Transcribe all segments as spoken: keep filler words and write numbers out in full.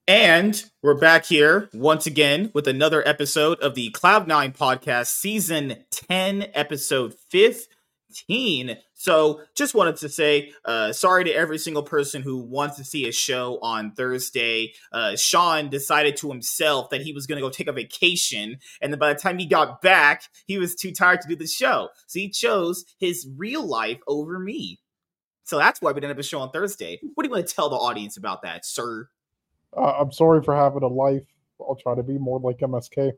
And we're back here once again with another episode of the Cloud Nine Podcast, Season ten, Episode fifteen. So, just wanted to say uh, sorry to every single person who wants to see a show on Thursday. Uh, Sean decided to himself that he was going to go take a vacation, and then by the time he got back, he was too tired to do the show. So he chose his real life over me. So that's why we didn't have a show on Thursday. What do you want to tell the audience about that, sir? Uh, I'm sorry for having a life. I'll try to be more like M S K.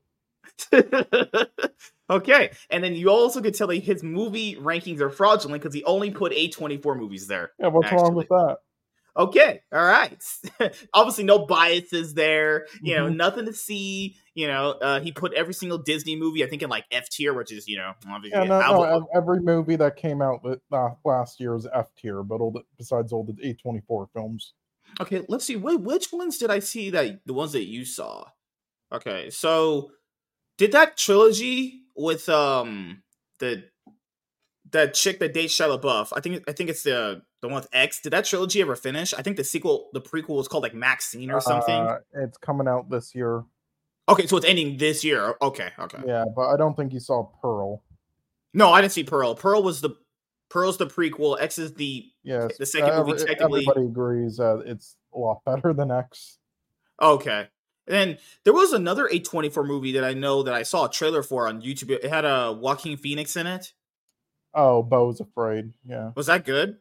Okay, and then you also could tell that his movie rankings are fraudulent because he only put A twenty-four movies there. Yeah, what's actually. wrong with that? Okay, all right. Obviously, no biases there. You know, Mhm. nothing to see. You know, uh, he put every single Disney movie, I think, in like F tier, which is, you know, obviously. Yeah, no, I'll- no, ev- every movie that came out li- uh, last year is F tier, but all the, besides all the A twenty-four films. Okay, let's see. Wh- which ones did I see that the ones that you saw? Okay, so did that trilogy with um the that chick that dates Shia LaBeouf? I think I think it's the the one with X. Did that trilogy ever finish? I think the sequel, the prequel, was called like Maxine or something. Uh, it's coming out this year. Okay, so it's ending this year. Okay, okay. Yeah, but I don't think you saw Pearl. No, I didn't see Pearl. Pearl was the Pearl's the prequel. X is the Yes, the second movie. every- Technically, everybody agrees that it's a lot better than X. okay. And then there was another A twenty-four movie that I know that I saw a trailer for on YouTube. It had a Joaquin Phoenix in it. Oh, Beau's Afraid. Yeah, Was that good?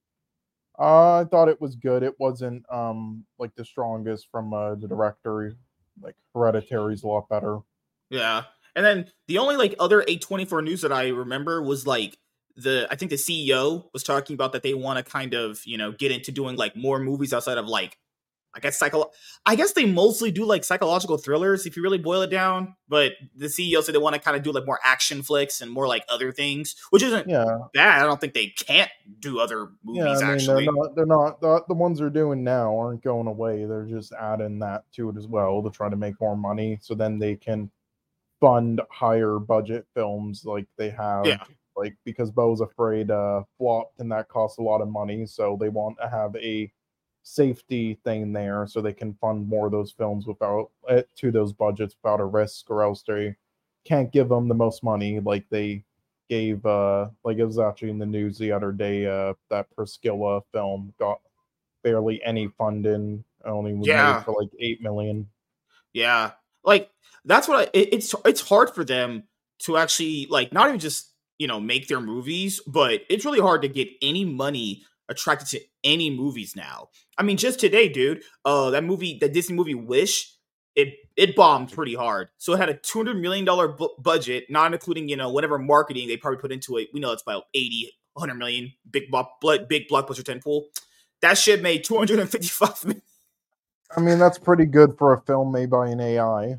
uh, I thought it was good. It wasn't um like the strongest from uh, the director. Like Hereditary's a lot better. Yeah. And then the only like other A twenty-four news that I remember was like the I think the C E O was talking about that they want to kind of, you know, get into doing like more movies outside of like I guess psycho I guess they mostly do like psychological thrillers if you really boil it down, but the C E O said they want to kind of do like more action flicks and more like other things, which isn't Yeah, bad. I don't think they can't do other movies yeah. I mean, actually. they're not. They're not. The, the ones they're doing now aren't going away. They're just adding that to it as well to try to make more money, so then they can fund higher budget films like they have. Yeah. Like because Beau's Afraid uh, flopped and that cost a lot of money, so they want to have a safety thing there so they can fund more of those films without uh, to those budgets without a risk, or else they can't give them the most money like they gave uh like it was actually in the news the other day uh that Priscilla film got barely any funding, only was Yeah. made for like eight million. Yeah, like that's what I, it, it's it's hard for them to actually like not even just you know make their movies, but it's really hard to get any money attracted to any movies now. I mean, just today, dude, uh, that movie, that Disney movie Wish, it it bombed pretty hard. So it had a two hundred million dollar bu- budget, not including you know whatever marketing they probably put into it. We know it's about eighty, one hundred million, big block, big blockbuster tentpole. That shit made two hundred fifty-five million. I mean, that's pretty good for a film made by an A I.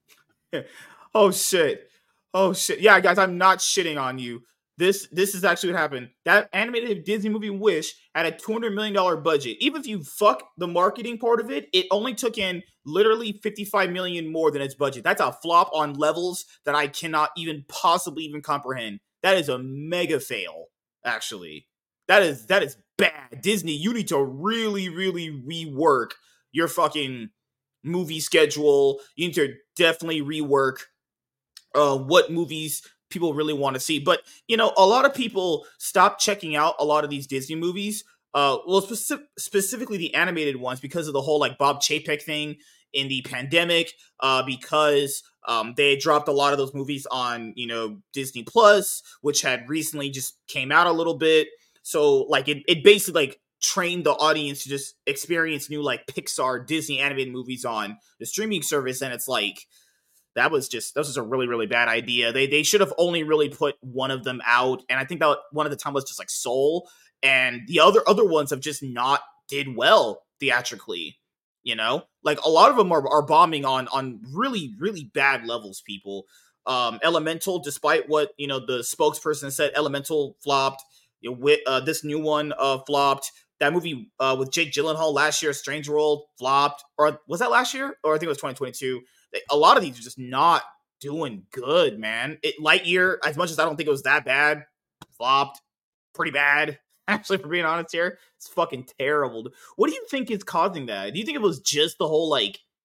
Oh shit. Oh shit. Yeah, guys, I'm not shitting on you. This this is actually what happened. That animated Disney movie Wish had a two hundred million dollars budget. Even if you fuck the marketing part of it, it only took in literally fifty-five million dollars more than its budget. That's a flop on levels that I cannot even possibly even comprehend. That is a mega fail, actually. That is that is bad. Disney, you need to really, really rework your fucking movie schedule. You need to definitely rework uh, what movies people really want to see. But, you know, a lot of people stop checking out a lot of these Disney movies. Uh, well, speci- specifically the animated ones because of the whole like Bob Chapek thing in the pandemic, uh, because um, they dropped a lot of those movies on, you know, Disney Plus, which had recently just came out a little bit. So like it, it basically like trained the audience to just experience new like Pixar, Disney animated movies on the streaming service. And it's like, that was just that was just a really really bad idea. They they should have only really put one of them out, and I think that one of the time was just like Soul, and the other other ones have just not did well theatrically. You know, like a lot of them are, are bombing on on really really bad levels. People, um, Elemental, despite what you know the spokesperson said, Elemental flopped. You know, with, uh, this new one uh, flopped. That movie uh, with Jake Gyllenhaal last year, Strange World, flopped. Or was that last year? Or I think it was twenty twenty-two. A lot of these are just not doing good, man. It Lightyear, as much as I don't think it was that bad, flopped pretty bad. Actually, for being honest here, it's fucking terrible. What do you think is causing that? Do you think it was just the whole like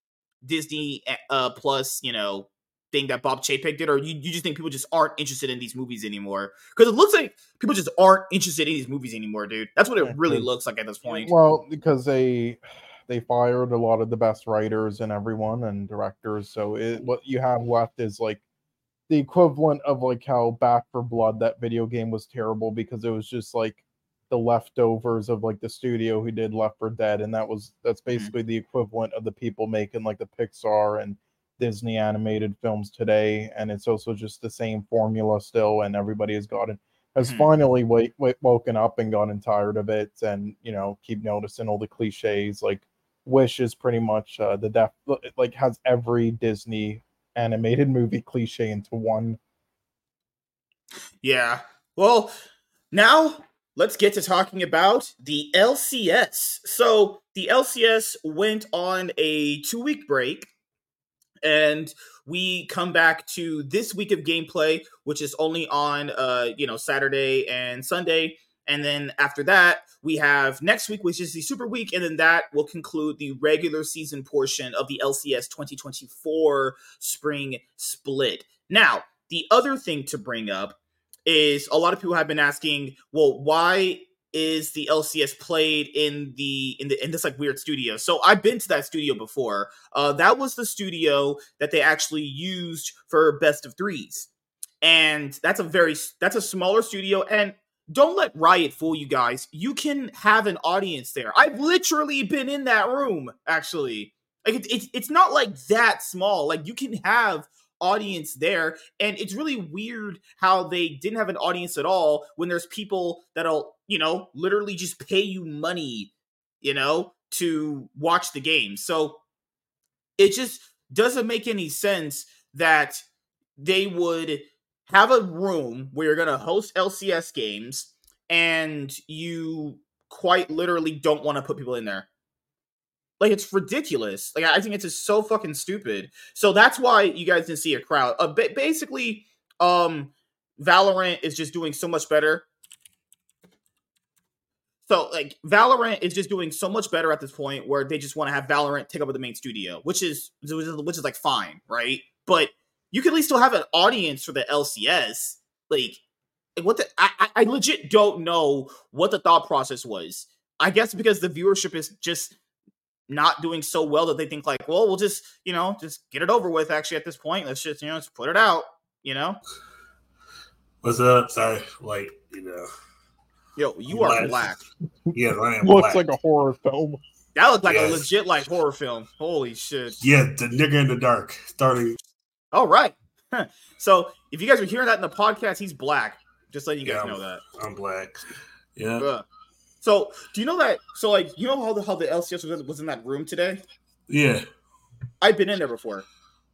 Disney uh, Plus, you know, thing that Bob Chapek did, or you, you just think people just aren't interested in these movies anymore? Because it looks like people just aren't interested in these movies anymore, dude. That's what it Yeah, really 'cause- looks like at this point. Well, because they they fired a lot of the best writers and everyone and directors, so it, what you have left is like the equivalent of like how Back for Blood, that video game, was terrible because it was just like the leftovers of like the studio who did Left four Dead, and that was that's basically the equivalent of the people making like the Pixar and Disney animated films today, and it's also just the same formula still, and everybody has gotten has Mhm. finally wake, wake, woken up and gotten tired of it, and you know keep noticing all the cliches. Like Wish is pretty much uh, the def like has every Disney animated movie cliche into one. Yeah. Well, now let's get to talking about the L C S. So the L C S went on a two-week break, and we come back to this week of gameplay, which is only on uh, you know, Saturday and Sunday. And then after that, we have next week, which is the Super Week, and then that will conclude the regular season portion of the L C S twenty twenty-four Spring Split. Now, the other thing to bring up is a lot of people have been asking, well, why is the L C S played in the in the in this like weird studio? So I've been to that studio before. Uh, that was the studio that they actually used for Best of Threes, and that's a very that's a smaller studio. And don't let Riot fool you guys. You can have an audience there. I've literally been in that room, actually. Like it's it's it's not like that small. Like you can have audience there, and it's really weird how they didn't have an audience at all when there's people that'll, you know, literally just pay you money, you know, to watch the game. So it just doesn't make any sense that they would have a room where you're going to host L C S games and you quite literally don't want to put people in there. Like, it's ridiculous. Like, I think it's just so fucking stupid. So that's why you guys didn't see a crowd. Uh, ba- basically, um, Valorant is just doing so much better. So, like, Valorant is just doing so much better at this point where they just want to have Valorant take over the main studio, which is which is, which is like fine, right? But you can at least still have an audience for the L C S. Like, what the? I, I legit don't know what the thought process was. I guess because the viewership is just not doing so well that they think like, well, we'll just, you know, just get it over with. Actually, at this point, let's just, you know, just put it out. You know. What's up? Sorry, like, you know. Yo, you are black. Yeah, I am Looks black. like a horror film. That looked like Yes. a legit like horror film. Holy shit. Yeah, the nigga in the dark. Starting. All right. So if you guys are hearing that in the podcast, he's black. Just letting you guys Yeah, know that. I'm black. Yeah. Ugh. So do you know that? So like, you know how the how the L C S was, was in that room today? Yeah. I've been in there before.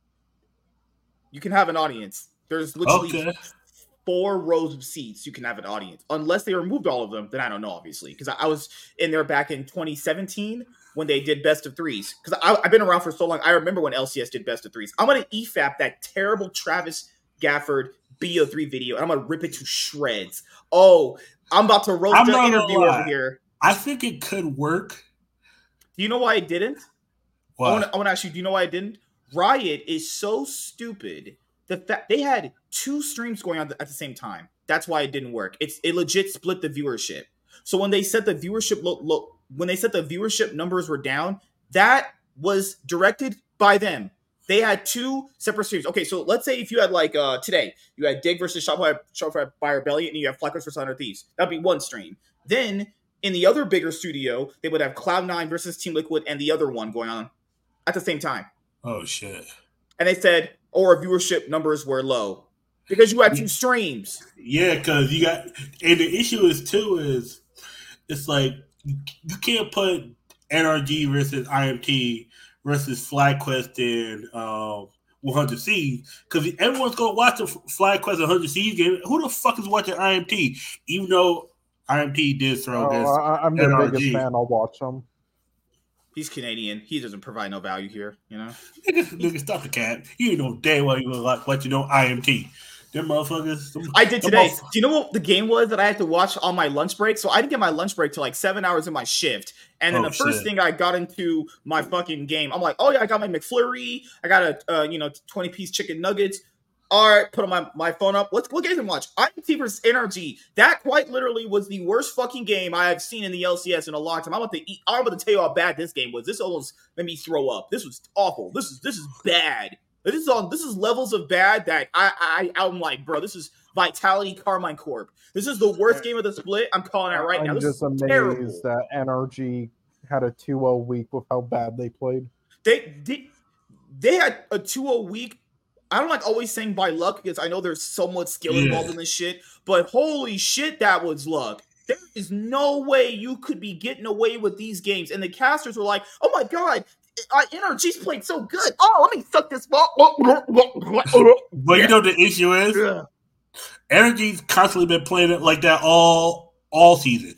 You can have an audience. There's literally Okay. four rows of seats. You can have an audience, unless they removed all of them. Then I don't know, obviously, because I, I was in there back in twenty seventeen when they did Best of Threes. Because I've been around for so long, I remember when L C S did Best of Threes. I'm gonna E F A P that terrible Travis Gafford B O three video, and I'm gonna rip it to shreds. Oh, I'm about to roast I'm the not gonna interview lie. over here. I think it could work. Do you know why it didn't? Why? I want to I wanna ask you, do you know why it didn't? Riot is so stupid. The fact they had two streams going on at the same time. That's why it didn't work. It's it legit split the viewership. So when they said the viewership look look when they said the viewership numbers were down, that was directed by them. They had two separate streams. Okay, so let's say if you had like uh today, you had Dig versus Shopify Shopify by Rebellion, and you have Flackers versus one hundred Thieves. That'd be one stream. Then in the other bigger studio, they would have Cloud nine versus Team Liquid and the other one going on at the same time. Oh shit. And they said, or oh, viewership numbers were low because you had two streams. Yeah, because you got, and the issue is too is it's like you can't put N R G versus I M T versus FlyQuest and um, one hundred Thieves because everyone's gonna watch the FlyQuest and one hundred Thieves game. Who the fuck is watching I M T? Even though I M T did throw Oh, against I, I'm the N R G. biggest fan. I'll watch them. He's Canadian. He doesn't provide no value here, you know? Nigga, nigga, stop the cat. You know damn well you like what you know I M T. Them motherfuckers. Them, I did them today. motherf- Do you know what the game was that I had to watch on my lunch break? So I didn't get my lunch break till like seven hours in my shift. And then Oh, the first shit. thing I got into my fucking game, I'm like, oh yeah, I got my McFlurry. I got a uh, you know twenty piece chicken nuggets. All right, put on my, my phone up. Let's what game to watch? I M T versus N R G. That quite literally was the worst fucking game I have seen in the L C S in a long time. I'm about to eat. I'm about to tell you how bad this game was. This almost made me throw up. This was awful. This is this is bad. This is on. This is levels of bad that I I I'm like, bro. This is Vitality Carmine Corp. This is the worst game of the split. I'm calling it right I'm now. This just is amazed terrible. that N R G had a two oh week with how bad they played. They they they had a two oh week. I don't like always saying by luck because I know there's so much skill Yeah. involved in this shit, but holy shit, that was luck. There is no way you could be getting away with these games. And the casters were like, oh my god, uh, N R G's playing so good. Oh, let me suck this ball. But you know the issue is, Yeah. Energy's constantly been playing it like that all all season.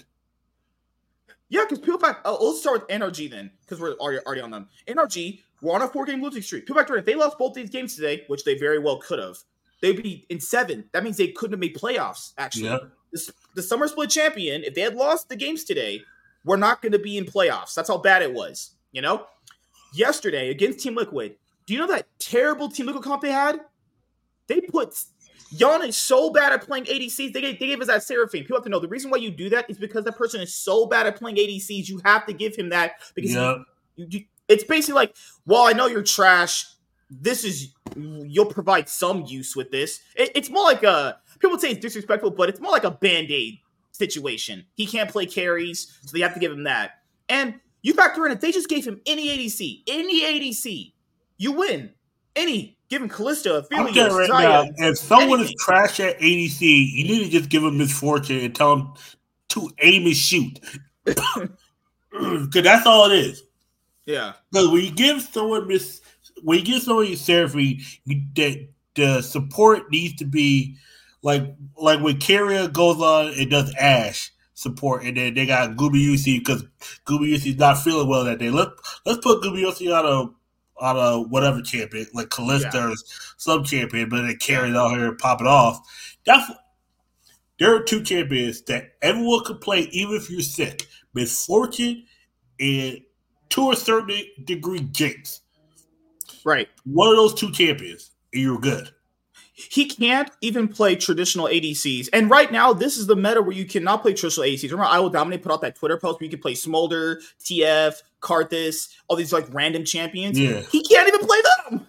Yeah, because Peel Pack, uh, let's start with N R G then, because we're already, already on them. N R G, we're on a four-game losing streak. Peel Pack, if they lost both these games today, which they very well could have, they'd be in seven. That means they couldn't have made playoffs, actually. Yeah. The, the Summer Split champion, if they had lost the games today, we're not going to be in playoffs. That's how bad it was, you know? Yesterday, against Team Liquid, do you know that terrible Team Liquid comp they had? They put... Yon is so bad at playing A D Cs. They gave, they gave us that Seraphine. People have to know the reason why you do that is because that person is so bad at playing A D Cs. You have to give him that because Yeah. you, you, it's basically like, well, I know you're trash. This is you'll provide some use with this. It, it's more like a people say it's disrespectful, but it's more like a Band-Aid situation. He can't play carries, so they have to give him that. And you factor in if they just gave him any A D C, any A D C, you win. Any. Give him Callista, I'm Aphelios, telling you right Zaya, now, if someone anything. is trash at A D C, you need to just give him misfortune and tell him to aim and shoot. Because that's all it is. Yeah. Because when you give someone this, when you give someone Seraphine, you, the, the support needs to be like like when Carrier goes on and does Ash support, and then they got Gubayusi because Gubayusi's not feeling well that day. Let let's put Gubayusi on a on a whatever champion like Callista Yeah. or some champion, but then Carrier out here and pop it off. That's there are two champions that everyone can play, even if you're sick. Misfortune and to a certain degree, Jinx. Right. One of those two champions, and you're good. He can't even play traditional A D Cs. And right now, this is the meta where you cannot play traditional A D Cs. Remember, I Will Dominate put out that Twitter post where you can play Smolder, T F, Karthus, all these like random champions. Yeah. He can't even play them.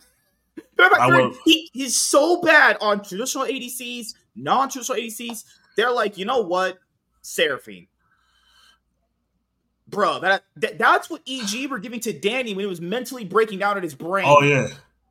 I will- He is so bad on traditional A D Cs, non-traditional A D Cs. They're like, you know what? Seraphine. Bro, that, that that's what E G were giving to Danny when he was mentally breaking down in his brain. Oh yeah.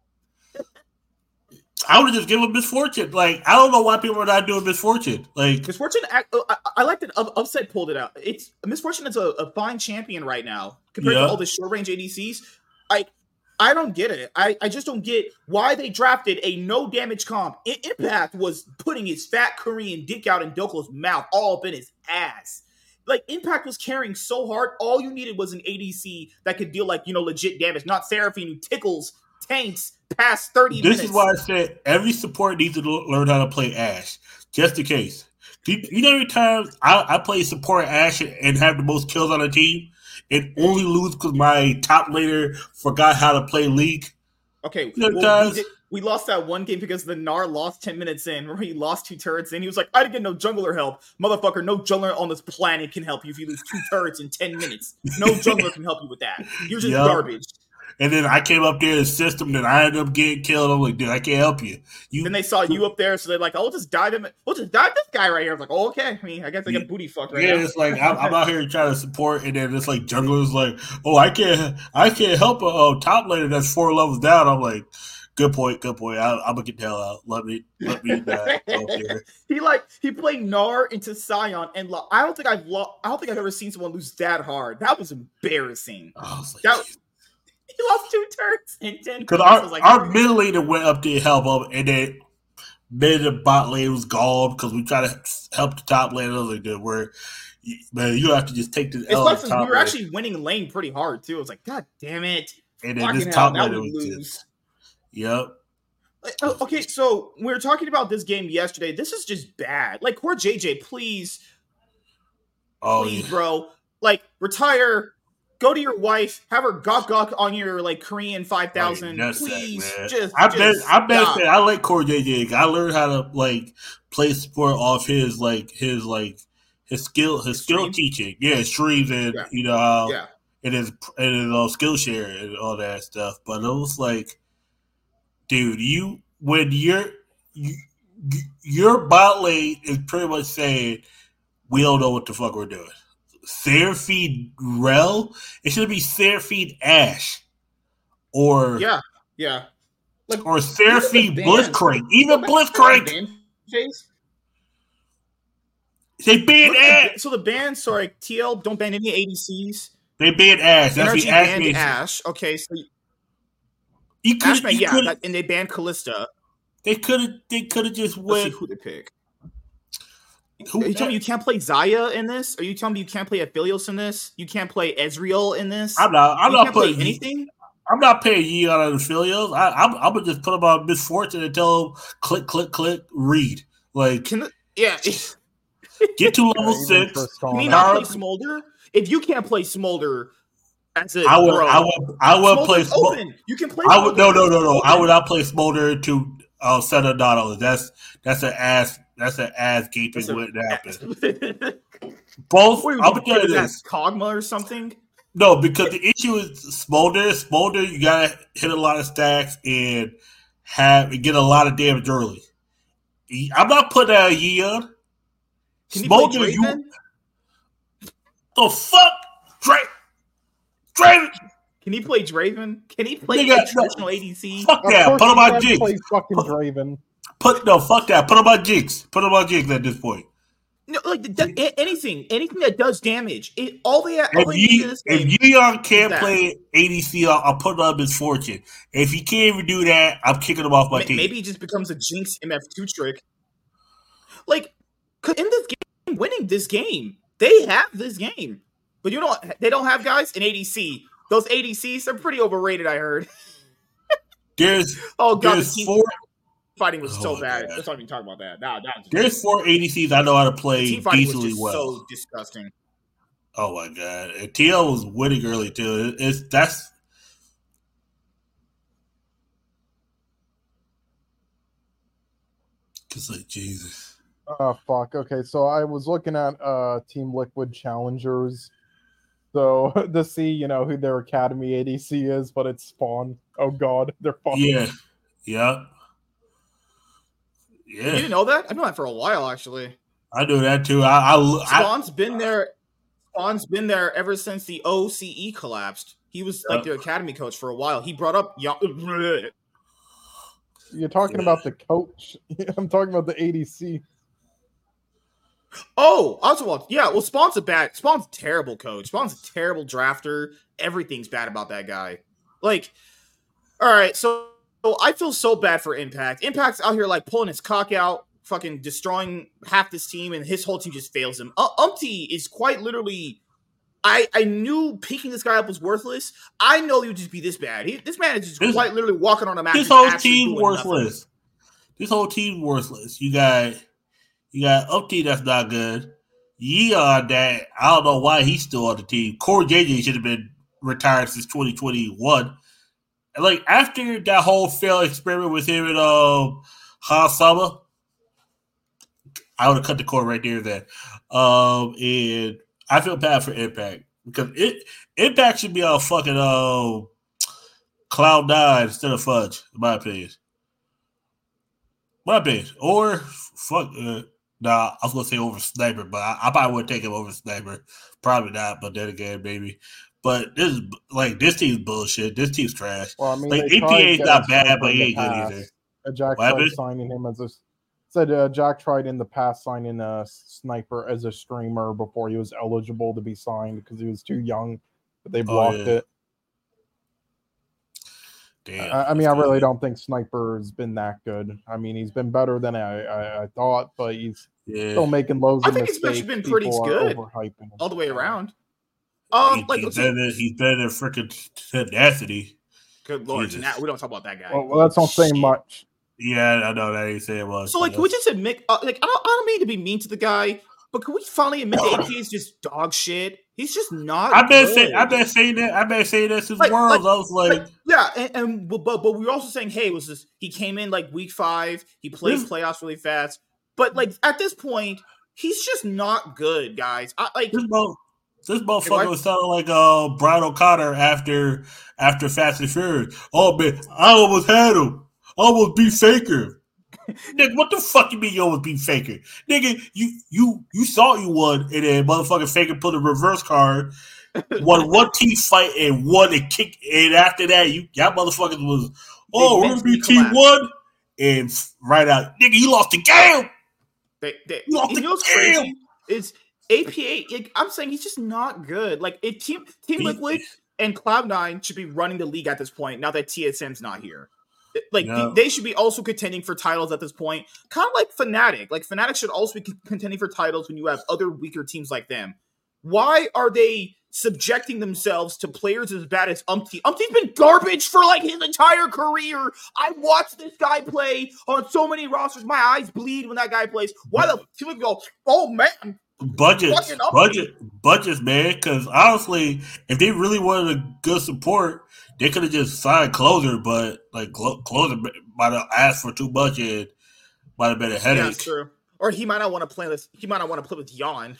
I would just give him misfortune. Like I don't know why people are not doing misfortune. Like Misfortune, I, I, I like that Up- Upset pulled it out. It's Misfortune is a, a fine champion right now compared Yeah. to all the short range A D Cs. I I don't get it. I, I just don't get why they drafted a no damage comp. I- Impact was putting his fat Korean dick out in Doko's mouth, all up in his ass. Like Impact was carrying so hard, all you needed was an A D C that could deal like you know legit damage, not Seraphine who tickles tanks past thirty this minutes. is why I said every support needs to l- learn how to play Ash, just in case. You, you know, every time I, I play support Ash and have the most kills on the team, and only lose because my top laner forgot how to play League. Okay, Yeah, well, guys. we, did, we lost that one game because the Gnar lost ten minutes in. Remember, he lost two turrets in. He was like, I didn't get no jungler help. Motherfucker, no jungler on this planet can help you if you lose two turrets in ten minutes. No jungler can help you with that. You're just Yup. garbage. And then I came up there to assist him, then I ended up getting killed. I'm like, dude, I can't help you. You Then they saw you up there, so they're like, oh, we'll just dive him. We'll just dive this guy right here. I was like, oh, okay. I mean, I guess I get booty fucked right yeah, now. it's like I'm, I'm out here trying to support, and then it's like jungler's like, oh, I can't, I can't help a uh, top laner that's four levels down. I'm like, good point, good point. I, I'm gonna get the hell out. Let me, let me die up here. He like he played Gnar into Sion, and lo- I don't think I've lo- I don't think I've ever seen someone lose that hard. That was embarrassing. I was like, That he lost two turns in ten. because I our, was like, our middle laner went up there to help him, and then mid and bot lane was gone because we tried to help the top lane. I was like, dude, we're man, you have to just take the It's L like at the since top we were lane. actually winning lane pretty hard too. I was like, God damn it! And then Fucking this hell, top now laner we was lose. just, yep. Uh, Okay, so we were talking about this game yesterday. This is just bad. Like, Core J J, please, Oh please, yeah. bro. Like, retire. Go to your wife. Have her gawk gawk on your like Korean five thousand. Right, Please, man. just, I bet just I bet stop. that I like Core J J. I learned how to like play sport off his like his like his skill his skill Streams? teaching. Yeah, streams and Yeah, you know how yeah. it is it is all Skillshare and all that stuff. But it was like, dude, you when you're you, your bot lane is pretty much saying we don't know what the fuck we're doing. Seraphine Rel, it should be Seraphine Ash or Yeah, yeah. Like, or look at the Seraphine bans. Blitzcrank. Even Go back to the Blitzcrank, ban phase. they banned Look at the, Ash. ba- so the ban, sorry, T L, don't ban any A D Cs. They banned Ash. That's N R G the Ash banned base. Ash. Okay, so You could, Ash, man, you yeah, could, that, and they banned Callista. they could have, they could have just Let's see went. who they pick. Who, Are you telling me you can't play Zaya in this? Are you telling me you can't play Aphelios in this? You can't play Ezreal in this? I'm not. I'm you not can't play putting anything. I'm not paying Yi on the Filios. I, I'm, I'm gonna just put them on Misfortune and tell them click, click, click, read. Like, Can the, yeah? get to level Yeah, even six. Tristana. Can you not play Power- Smolder? If you can't play Smolder, as a I would, bro, I would, I would play. Smolder's Smo- open. You can play. I would no, Smolder. no, no, no. I Open. would not play Smolder to uh, Senna Donald. That's that's an ass. That's an ass gaping That's a- what happened. Both. What, I'm gonna tell you is that this. Kog'Maw or something? No, because the issue is Smolder. Smolder, you gotta hit a lot of stacks and have and get a lot of damage early. I'm not putting out Yeon. Can you play Smolder, Draven? you the fuck, Drake, Draven. Can he play Draven? Can he play Nigga, a traditional A D C? Fuck Of that. course Put him you on can't Jinx. play fucking Put- Draven. Put no, fuck that. Put him on Jinx. Put him on Jinx at this point. No, like the, the, anything, anything that does damage. It, all they, all If they need you in this game. if Yeon can't that. play A D C, I'll, I'll put him on Misfortune. If he can't even do that, I'm kicking him off my Ma- team. Maybe it just becomes a Jinx M F two trick. Like, 'cause in this game, winning this game, they have this game, but you don't. They don't have guys in A D C. Those A D Cs are pretty overrated. I heard. There's Oh god, the there's team four fighting was Oh so my bad. God. Let's not even talk about that. Nah, nah, there's four A D Cs I know how to the play team fighting was decently just well. so disgusting. Oh my god, and T L was winning early too. It- It's that's just like Jesus. Oh fuck. Okay, so I was looking at uh Team Liquid challengers, so to see you know who their academy A D C is, but it's Spawn. Oh god, they're fucked. Yeah, yeah, You yeah. didn't know that? I've known that for a while actually. I do that too. I, I, I Spawn's been there. Spawn's been there ever since the O C E collapsed. He was like Yeah. the academy coach for a while. He brought up young. You're talking Yeah. about the coach. I'm talking about the A D C. Oh, Oswald. Yeah, well, Spawn's a bad. Spawn's a terrible coach. Spawn's a terrible drafter. Everything's bad about that guy. Like, all right, so, so I feel so bad for Impact. Impact's out here like pulling his cock out, fucking destroying half this team, and his whole team just fails him. Uh, Umpty is quite literally. I I knew picking this guy up was worthless. I know he would just be this bad. He, this man is just This- quite literally walking on a map. this just whole actually team doing nothing. worthless. This whole team worthless. You got you got Upty that's not good. Yeon that I don't know why he's still on the team. Core J J should have been retired since twenty twenty-one. And like after that whole failed experiment with him and um Hasama, I would have cut the cord right there then. Um and I feel bad for Impact because it Impact should be on fucking um Cloud Nine instead of Fudge, in my opinion. My opinion. Or fuck uh, nah, I was gonna say over Sniper, but I, I probably would take him over Sniper. Probably not, but then again, maybe. But this is like this team's bullshit. This team's trash. Well, I mean, Like, they A P A tried is getting not bad, Sniper but in he the ain't good past. either. Uh, Jack What tried happened? signing him as a said uh, Jack tried in the past signing a Sniper as a streamer before he was eligible to be signed because he was too young, but they blocked Oh, yeah. it. Damn. I, I mean, I that's really good. don't think Sniper has been that good. I mean, he's been better than I, I, I thought, but he's Yeah. still making loads I of think he's mistakes. actually been pretty People are good overhyping him. all the way around. Um, He- like he's, so- better than, he's better than freaking tenacity. good lord, Jesus. now we don't talk about that guy. Well, well, that's not saying Shit. much. Yeah, I know that ain't say it was. So like, can we just admit? Uh, like, I don't, I don't mean to be mean to the guy, but can we finally admit the A P A is just dog shit? He's just not. I've been good. saying, I've been saying that. I've been saying that since Like- Worlds. like- I was like, Like, yeah, and, and but but we were also saying, hey, was this? He came in like week five. He played This- playoffs really fast, but like at this point, he's just not good, guys. I like. this mo- this Hey, motherfucker what? was sounding like uh Brian O'Connor after after Fast and Furious. Oh man, I almost had him. I almost beat Faker. Nigga, what the fuck you mean you almost beat Faker? Nigga, you you you saw you won, and then motherfucking Faker put a reverse card, won one team fight and won a kick, and after that, you y'all motherfuckers was oh we're gonna be mentally team collapsed. one, and f- right out, nigga, you lost the game. They, they, You lost you the know what's game. crazy? Is A P A? Like, I'm saying he's just not good. Like it, Team Team He- Liquid and Cloud Nine should be running the league at this point. Now that T S M's not here, It- like No. they, they should be also contending for titles at this point. Kind of like Fnatic. Like Fnatic should also be con- contending for titles when you have other weaker teams like them. Why are they subjecting themselves to players as bad as Umpty? Umpty's been garbage for like his entire career. I watched this guy play on so many rosters. My eyes bleed when that guy plays. Why the people go, oh man, Budgets, Fucking up budget, budgets, man. Because honestly, if they really wanted a good support, they could have just signed Closer. But like Clo- Closer might have asked for too much and might have been a yeah, headache. that's true. Or he might not want to play this. He might not want to play with Yon.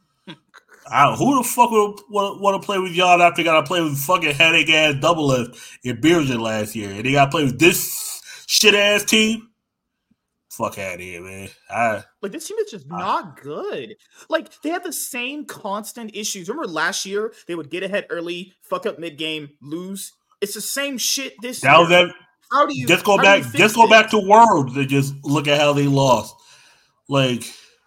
I, who the fuck would want, want to play with y'all after they got to play with fucking headache ass double lift in Beergen last year, and they got to play with this shit ass team? Fuck out of here, man. I Like this team is just not good. Like they have the same constant issues. Remember last year they would get ahead early, fuck up mid game, lose. It's the same shit this that was year. that. How do you Just go how do you back. fix Just go it? back to Worlds and just look at how they lost. Like.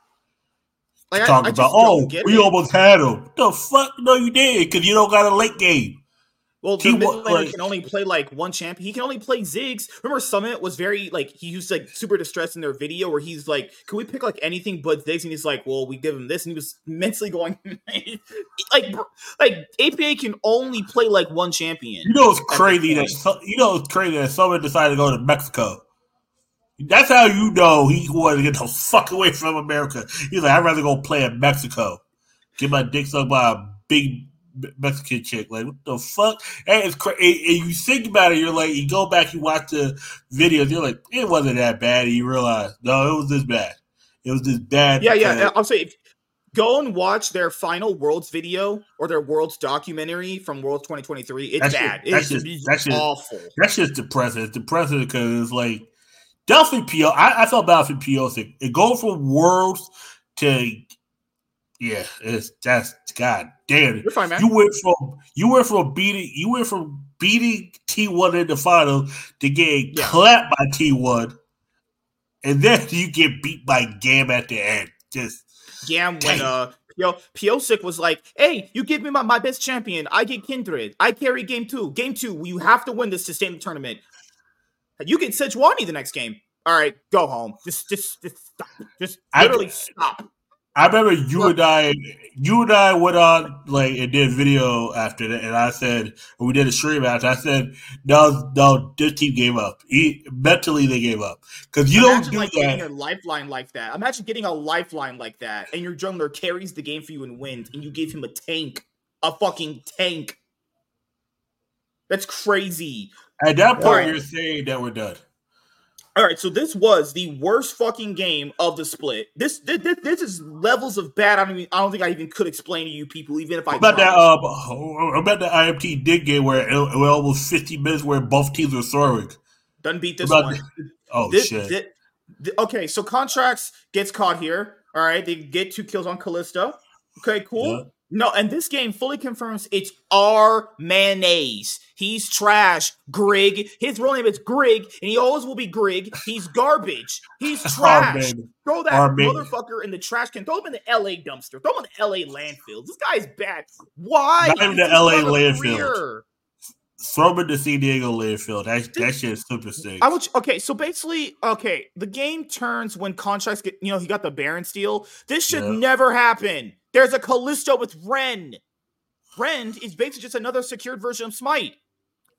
Like, I- Talk I about, just oh, don't get we it. almost had him. The fuck? No, you did, because you don't got a late game. Well, the He mid wa- laner like- can only play like one champion. He can only play Ziggs. Remember, Summit was very like he used like super distressed in their video where he's like, "Can we pick like anything but Ziggs?" And he's like, "Well, we give him this," and he was mentally going like, bro, like A P A can only play like one champion. You know it's this crazy that point. so, you know it's crazy that someone decided to go to Mexico. That's how you know he wanted to get the fuck away from America. He's like, I'd rather go play in Mexico. Get my dick sucked by a big Mexican chick. Like, what the fuck? And it's crazy. And you think about it, you're like, you go back, you watch the videos, you're like, it wasn't that bad. And you realize, no, it was this bad. It was this bad. Yeah, yeah. because- I'll say, if, go and watch their final Worlds video or their Worlds documentary from Worlds twenty twenty-three. It's That's bad. just- that's It's just- that's just- awful. That's just depressing. It's depressing because it's like Delphi P O. I, I felt bad for P O. It going from Worlds to yeah, it's that's god damn it. You're fine, man. You went from you went from beating you went from beating T one in the final to getting Yeah. clapped by T one, and then you get beat by Gam at the end. Just Gam when Dang. uh Yo, Piosic was like, hey, you give me my, my best champion. I get Kindred. I carry game two. Game two, you have to win this to stay in the tournament. You get Sejuani the next game. All right, go home. Just just, just stop. Just I- literally stop. I remember you and I, you and I went on like and did a video after that, and I said we did a stream after. I said, no, no, this team gave up. He, mentally, they gave up because you Imagine don't do like that. getting a lifeline like that. Imagine getting a lifeline like that, and your jungler carries the game for you and wins, and you give him a tank, a fucking tank. That's crazy. At that point, Alright. you're saying that we're done. All right, so this was the worst fucking game of the split. This this, this, this is levels of bad. I don't even, I don't think I even could explain to you people, even if I How about that? tried. Um, how about the I M T dig game where it, it was almost fifty minutes where both teams were throwing. Doesn't beat this About one. Oh This, shit! thi- thi- okay, so Contracts gets caught here. All right, they get two kills on Callisto. Okay, cool. Yeah. No, and this game fully confirms it's our mayonnaise. He's trash. Grig. His real name is Grig, and he always will be Grig. He's garbage. He's trash. man. Throw that Our man. motherfucker in the trash can. Throw him in the L A dumpster. Throw him in the L A landfill. This guy's bad. Why? Not even He's the L A not a landfill. career. Throw him in the San Diego landfill. That that shit is super sick. I would okay, so basically, okay, the game turns when Contracts get, you know, he got the Baron steal. This should Yeah. never happen. There's a Callisto with Ren. Ren is basically just another secured version of Smite.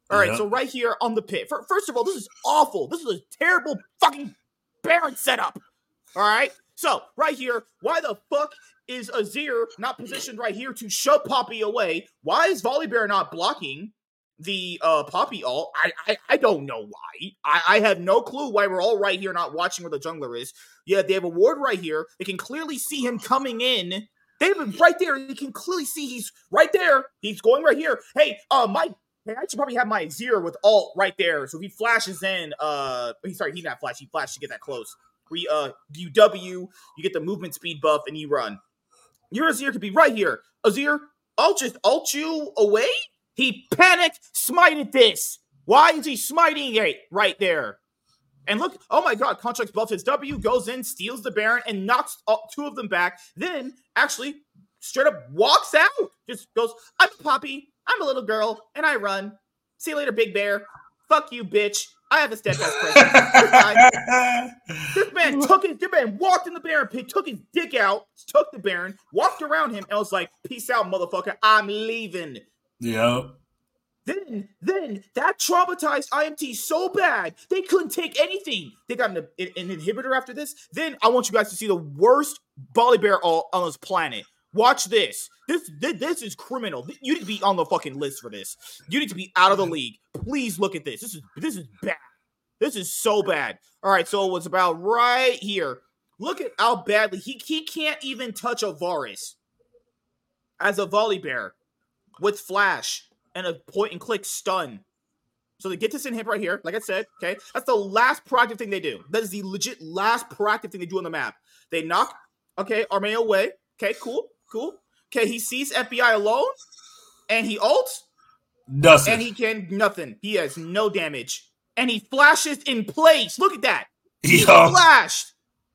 All right, Yep. so right here on the pit. For, first of all, this is awful. This is a terrible fucking Baron setup. All right, so right here, why the fuck is Azir not positioned right here to shove Poppy away? Why is Volibear not blocking the uh, Poppy ult? I, I I don't know why. I, I have no clue why we're all right here not watching where the jungler is. Yeah, they have a ward right here. They can clearly see him coming in. They have him right there. You can clearly see he's right there. He's going right here. Hey, uh, my, hey, I should probably have my Azir with ult right there. So if he flashes in, uh, he's sorry, he not flash. He flashed to get that close. We, uh, you W, you get the movement speed buff, and you run. Your Azir could be right here. Azir, I'll just ult you away. He panicked, smited this. Why is he smiting it right there? And look, oh my god, Contracts buff his W, goes in, steals the Baron, and knocks all, two of them back. Then, actually, straight up walks out. Just goes, I'm Poppy, I'm a little girl, and I run. See you later, Big Bear. Fuck you, bitch. I have a steadfast presence. This man took his, this man walked in the Baron pit, took his dick out, took the Baron, walked around him, and was like, peace out, motherfucker, I'm leaving. Yep. Then, then that traumatized I M T so bad they couldn't take anything. They got an, an, an inhibitor after this. Then I want you guys to see the worst Volibear ult on this planet. Watch this. This, this. this is criminal. You need to be on the fucking list for this. You need to be out of the league. Please look at this. This is this is bad. This is so bad. All right, so it was about right here. Look at how badly he he can't even touch a Varus as a Volibear with flash and a point and click stun. So they get this in hip right here, like I said, okay? That's the last proactive thing they do. That is the legit last proactive thing they do on the map. They knock, okay, Armeo away. Okay, cool, cool. Okay, he sees F B I alone, and he ults, Nothing. and he can, nothing. He has no damage. And he flashes in place. Look at that. He Yeah. flashed.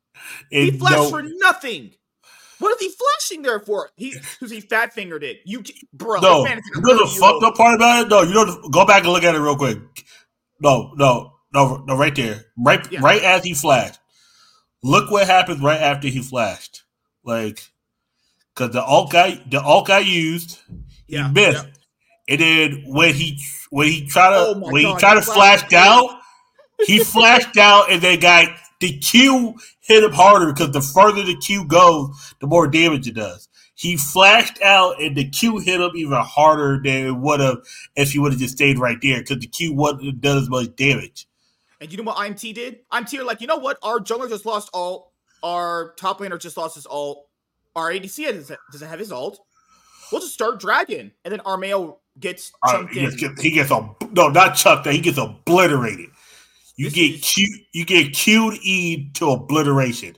He And flashed no- for nothing. What is he flashing there for? He because he fat fingered it. You, bro. No, man, it's you know the thirty fucked euro. up part about it? No, you know, the, go back and look at it real quick. No, no, no, no, right there. Right Yeah. right as he flashed. Look what happens right after he flashed. Like, because the alt guy, the alt guy used, he Yeah, missed. yeah. And then when he when he tried to Oh my when God, he tried to he flash flashed down, he flashed down and then got the Q hit him harder because the further the Q goes, the more damage it does. He flashed out and the Q hit him even harder than it would have if he would have just stayed right there because the Q wouldn't have done as much damage. And you know what I M T did? I M T are like, you know what? Our jungler just lost ult. Our top laner just lost his ult. Our A D C doesn't doesn't have his ult. We'll just start Dragon. And then Armeo gets Uh, chunked he, in. gets, he gets a no, not chucked. He gets obliterated. You This get is- Q, you get Q'd E to obliteration.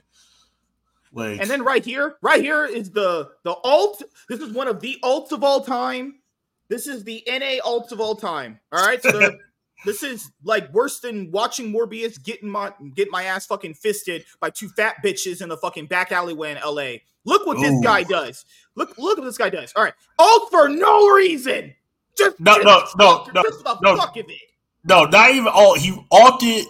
Like, And then right here, right here is the the ult. This is one of the ults of all time. This is the N A ults of all time. All right, so the, this is like worse than watching Morbius getting my get my ass fucking fisted by two fat bitches in the fucking back alleyway in L A. Look what this Ooh. guy does. Look, look what this guy does. All right, ult for no reason. Just No, just no, no, fuck- no, just the no. fuck of it. no, not even all. He altered.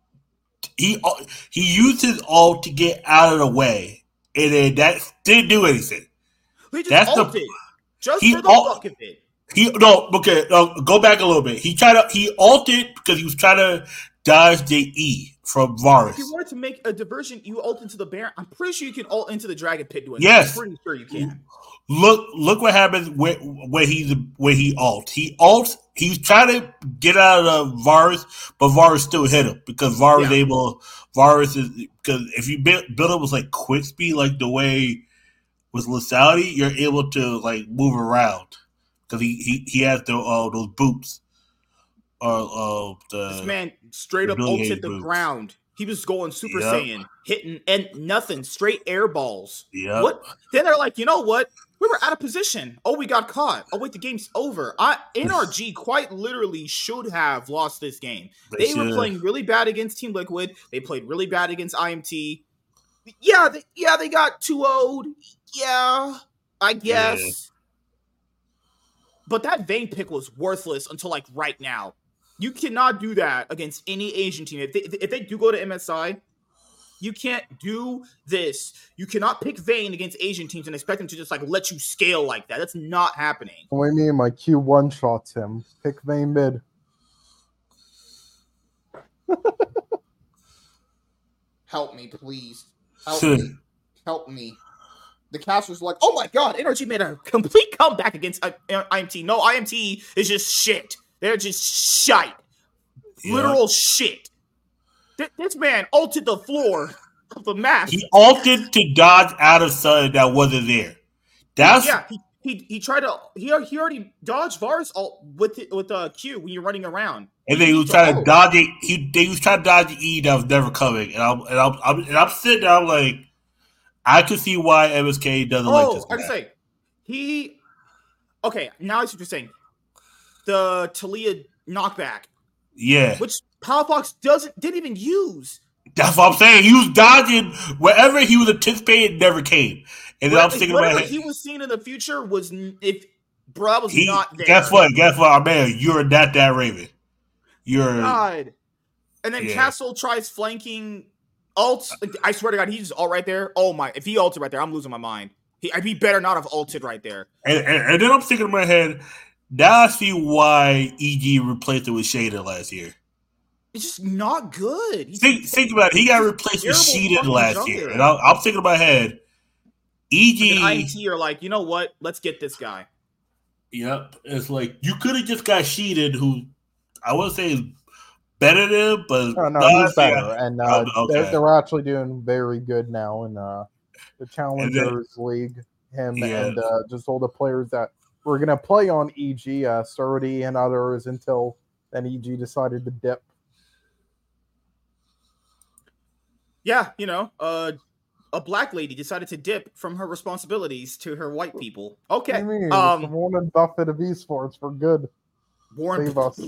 He he used his ult to get out of the way, and then that didn't do anything. He just That's the- ulted just he for the ult- fuck of it. He no okay. Uh, go back a little bit. He tried to he altered because he was trying to dodge the E from Varus. If you wanted to make a diversion, you ult into the Baron. I'm pretty sure you can ult into the Dragon Pit doing Yes. that. I'm pretty sure you can. Look look what happens when when he's when he ult. He ults. He's trying to get out of the Varus, but Varus still hit him because Varus Yeah. able. Varus is because if you build, build it with like quick speed, like the way with lethality, you're able to like move around because he, he he has the uh, those boots. Uh, uh, the, This man straight up Billy ulted Hayes the boots. ground. He was going Super Yep. Saiyan, hitting and nothing, straight air balls. yeah. What? Then they're like, you know what? We were out of position. Oh, we got caught. Oh, wait, the game's over. I, N R G quite literally should have lost this game. They, were should. playing really bad against Team Liquid. They played really bad against I M T. Yeah, they, yeah, they got two oh'd. Yeah, I guess. Yeah. But that Vayne pick was worthless until like right now. You cannot do that against any Asian team. If they, if they do go to M S I, you can't do this. You cannot pick Vayne against Asian teams and expect them to just like let you scale like that. That's not happening. What do you mean? My Q one shots him. Pick Vayne mid. help me, please. Help me. Help me. The cast was like, oh my god, N R G made a complete comeback against I M T. No, I M T is just shit. They're just shite. Yeah. Literal shit. Th- this man ulted the floor of the map. He ulted to dodge out of something that wasn't there. That's yeah. He he, he tried to he he already dodged Var's ult with with uh, Q when you're running around. And then he was trying to dodge it. He they was trying to dodge the E that was never coming. And I'm and I'm, I'm and I'm sitting there. I'm like, I can see why M S K doesn't oh, like this. I can say he. Okay, now I see what you're saying. The Talia knockback. Yeah. Which Palafox doesn't didn't even use. That's what I'm saying. He was dodging wherever he was anticipating, it never came. And then what, I'm thinking whatever about he was seeing in the future was if bruh was he, not there. Guess what? Guess what, man? You're not that Raven. You're God. And then yeah. Castle tries flanking ults. I swear to God, he's all right there. Oh my! If he ulted right there, I'm losing my mind. He, he better not have ulted right there. And, and, and then I'm thinking in my head, now I see why E G replaced it with Shaden last year. It's just not good. He's, think, think about it. He got replaced with Shaden last year. And I'm, I'm thinking in my head, E G... Like I M T are like, you know what? Let's get this guy. Yep. It's like, you could have just got Shaden, who I wouldn't say is better than him, but... Oh, no, he's better. Yeah. And uh, oh, okay. they're, they're actually doing very good now in uh, the Challengers then, League. Him yeah. and uh, just all the players that were going to play on E G, uh, Sturdy and others, until then E G decided to dip. Yeah, you know, uh, a black lady decided to dip from her responsibilities to her white people. Okay. What do you mean? Um, Warren Buffett of esports for good. Warren Save us.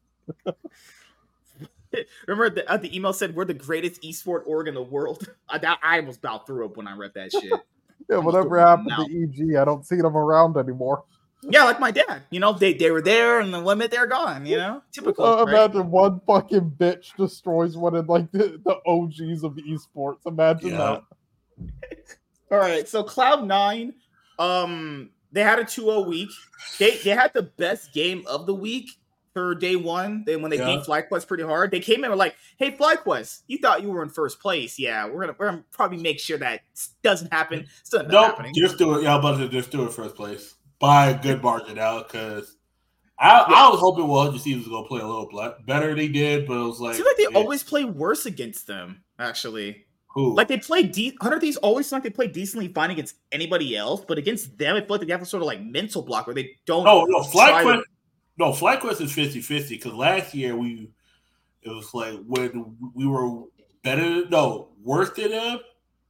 Remember the, uh, the email said we're the greatest esport org in the world? I, I almost about threw up when I read that shit. Yeah, whatever happened to E G, I don't see them around anymore. Yeah, like my dad. You know, they, they were there, and the limit they're gone, you know? Typical. Uh, right? Imagine one fucking bitch destroys one of like the, the O Gs of esports. Imagine yeah. that. All right, so Cloud nine, um, they had a two oh week. They they had the best game of the week for day one. They when they yeah. beat FlyQuest pretty hard. They came in and were like, hey, FlyQuest, you thought you were in first place. Yeah, we're gonna we're gonna probably make sure that doesn't happen. Still not nope, happening. Just do it. Yeah, I'm about to just do it first place. By a good margin out, because I, yeah. I was hoping well, one hundred Thieves was going to play a little better. They did, but it was like... I feel like they yeah. always play worse against them, actually. Who? Like, they play... De- one hundred Thieves always seem like they play decently fine against anybody else, but against them, I feel like they have a sort of, like, mental block where they don't... No, no, FlyQuest... To- no, FlyQuest is fifty-fifty, because last year, we... It was like, when we were better... No, worse than them,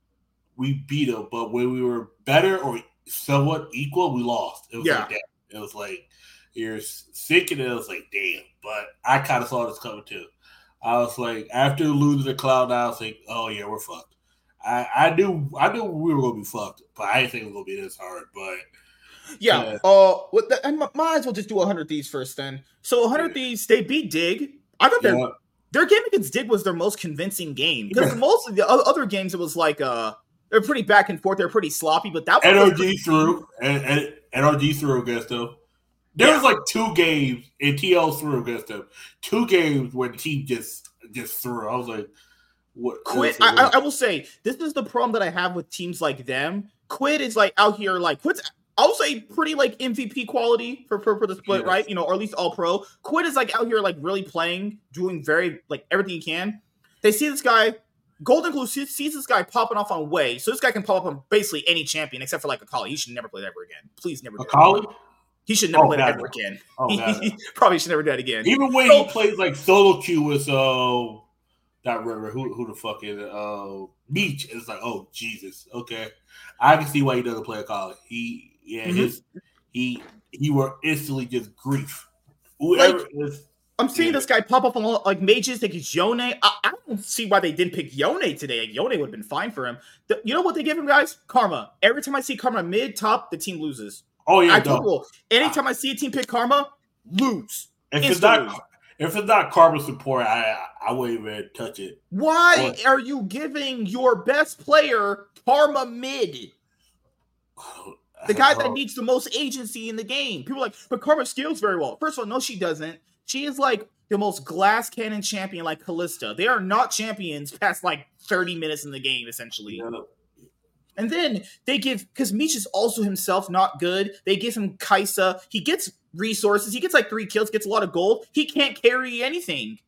we beat them, but when we were better or... somewhat equal, we lost. It was yeah. like that. It was like you're sick, and it was like, damn. But I kind of saw this coming too. I was like, after losing the Cloud, I was like, oh yeah, we're fucked. I, I knew I knew we were gonna be fucked, but I didn't think it was gonna be this hard. But yeah, uh, uh with the, and might as well just do one hundred Thieves first then. So one hundred yeah. Thieves, they beat Dig. I thought their yeah. their game against Dig was their most convincing game because yeah. most of the other games it was like uh. They're pretty back and forth. They're pretty sloppy, but that N R G through and, and N R G through against them. There yeah. was like two games and T L through against them. Two games when the team just just threw. I was like, "What?" Quit. I, I, I will say this is the problem that I have with teams like them. Quid is like out here like Quid's. I will say pretty like M V P quality for for, for the split, yes. right? You know, or at least all pro. Quid is like out here like really playing, doing very like everything he can. They see this guy. Golden Glue sees this guy popping off on Way, so this guy can pop up on basically any champion except for like Akali. He should never play that ever again. Please never do Akali? that. He should never oh, play that ever no. again. Oh, he, he probably should never do that again. Even when so, he plays like solo queue with uh that river, who who the fuck is it? Uh Beach. It's like, oh Jesus, okay. I can see why he doesn't play Akali. He yeah, mm-hmm. his he he were instantly just grief. Whoever like, is I'm seeing yeah. this guy pop up on like mages, like he's Yone. I, I don't see why they didn't pick Yone today. Like, Yone would have been fine for him. The, you know what they give him, guys? Karma. Every time I see Karma mid top, the team loses. Oh yeah, I no. Anytime I see a team pick Karma, lose. If it's not, lose. if it's not Karma support, I I wouldn't even touch it. Why or, are you giving your best player Karma mid? The guy that needs the most agency in the game. People are like, but Karma scales very well. First of all, no, she doesn't. She is like the most glass cannon champion like Callista. They are not champions past like thirty minutes in the game, essentially. Yeah. And then they give, because Meech is also himself not good, they give him Kaisa. He gets resources. He gets like three kills, gets a lot of gold. He can't carry anything.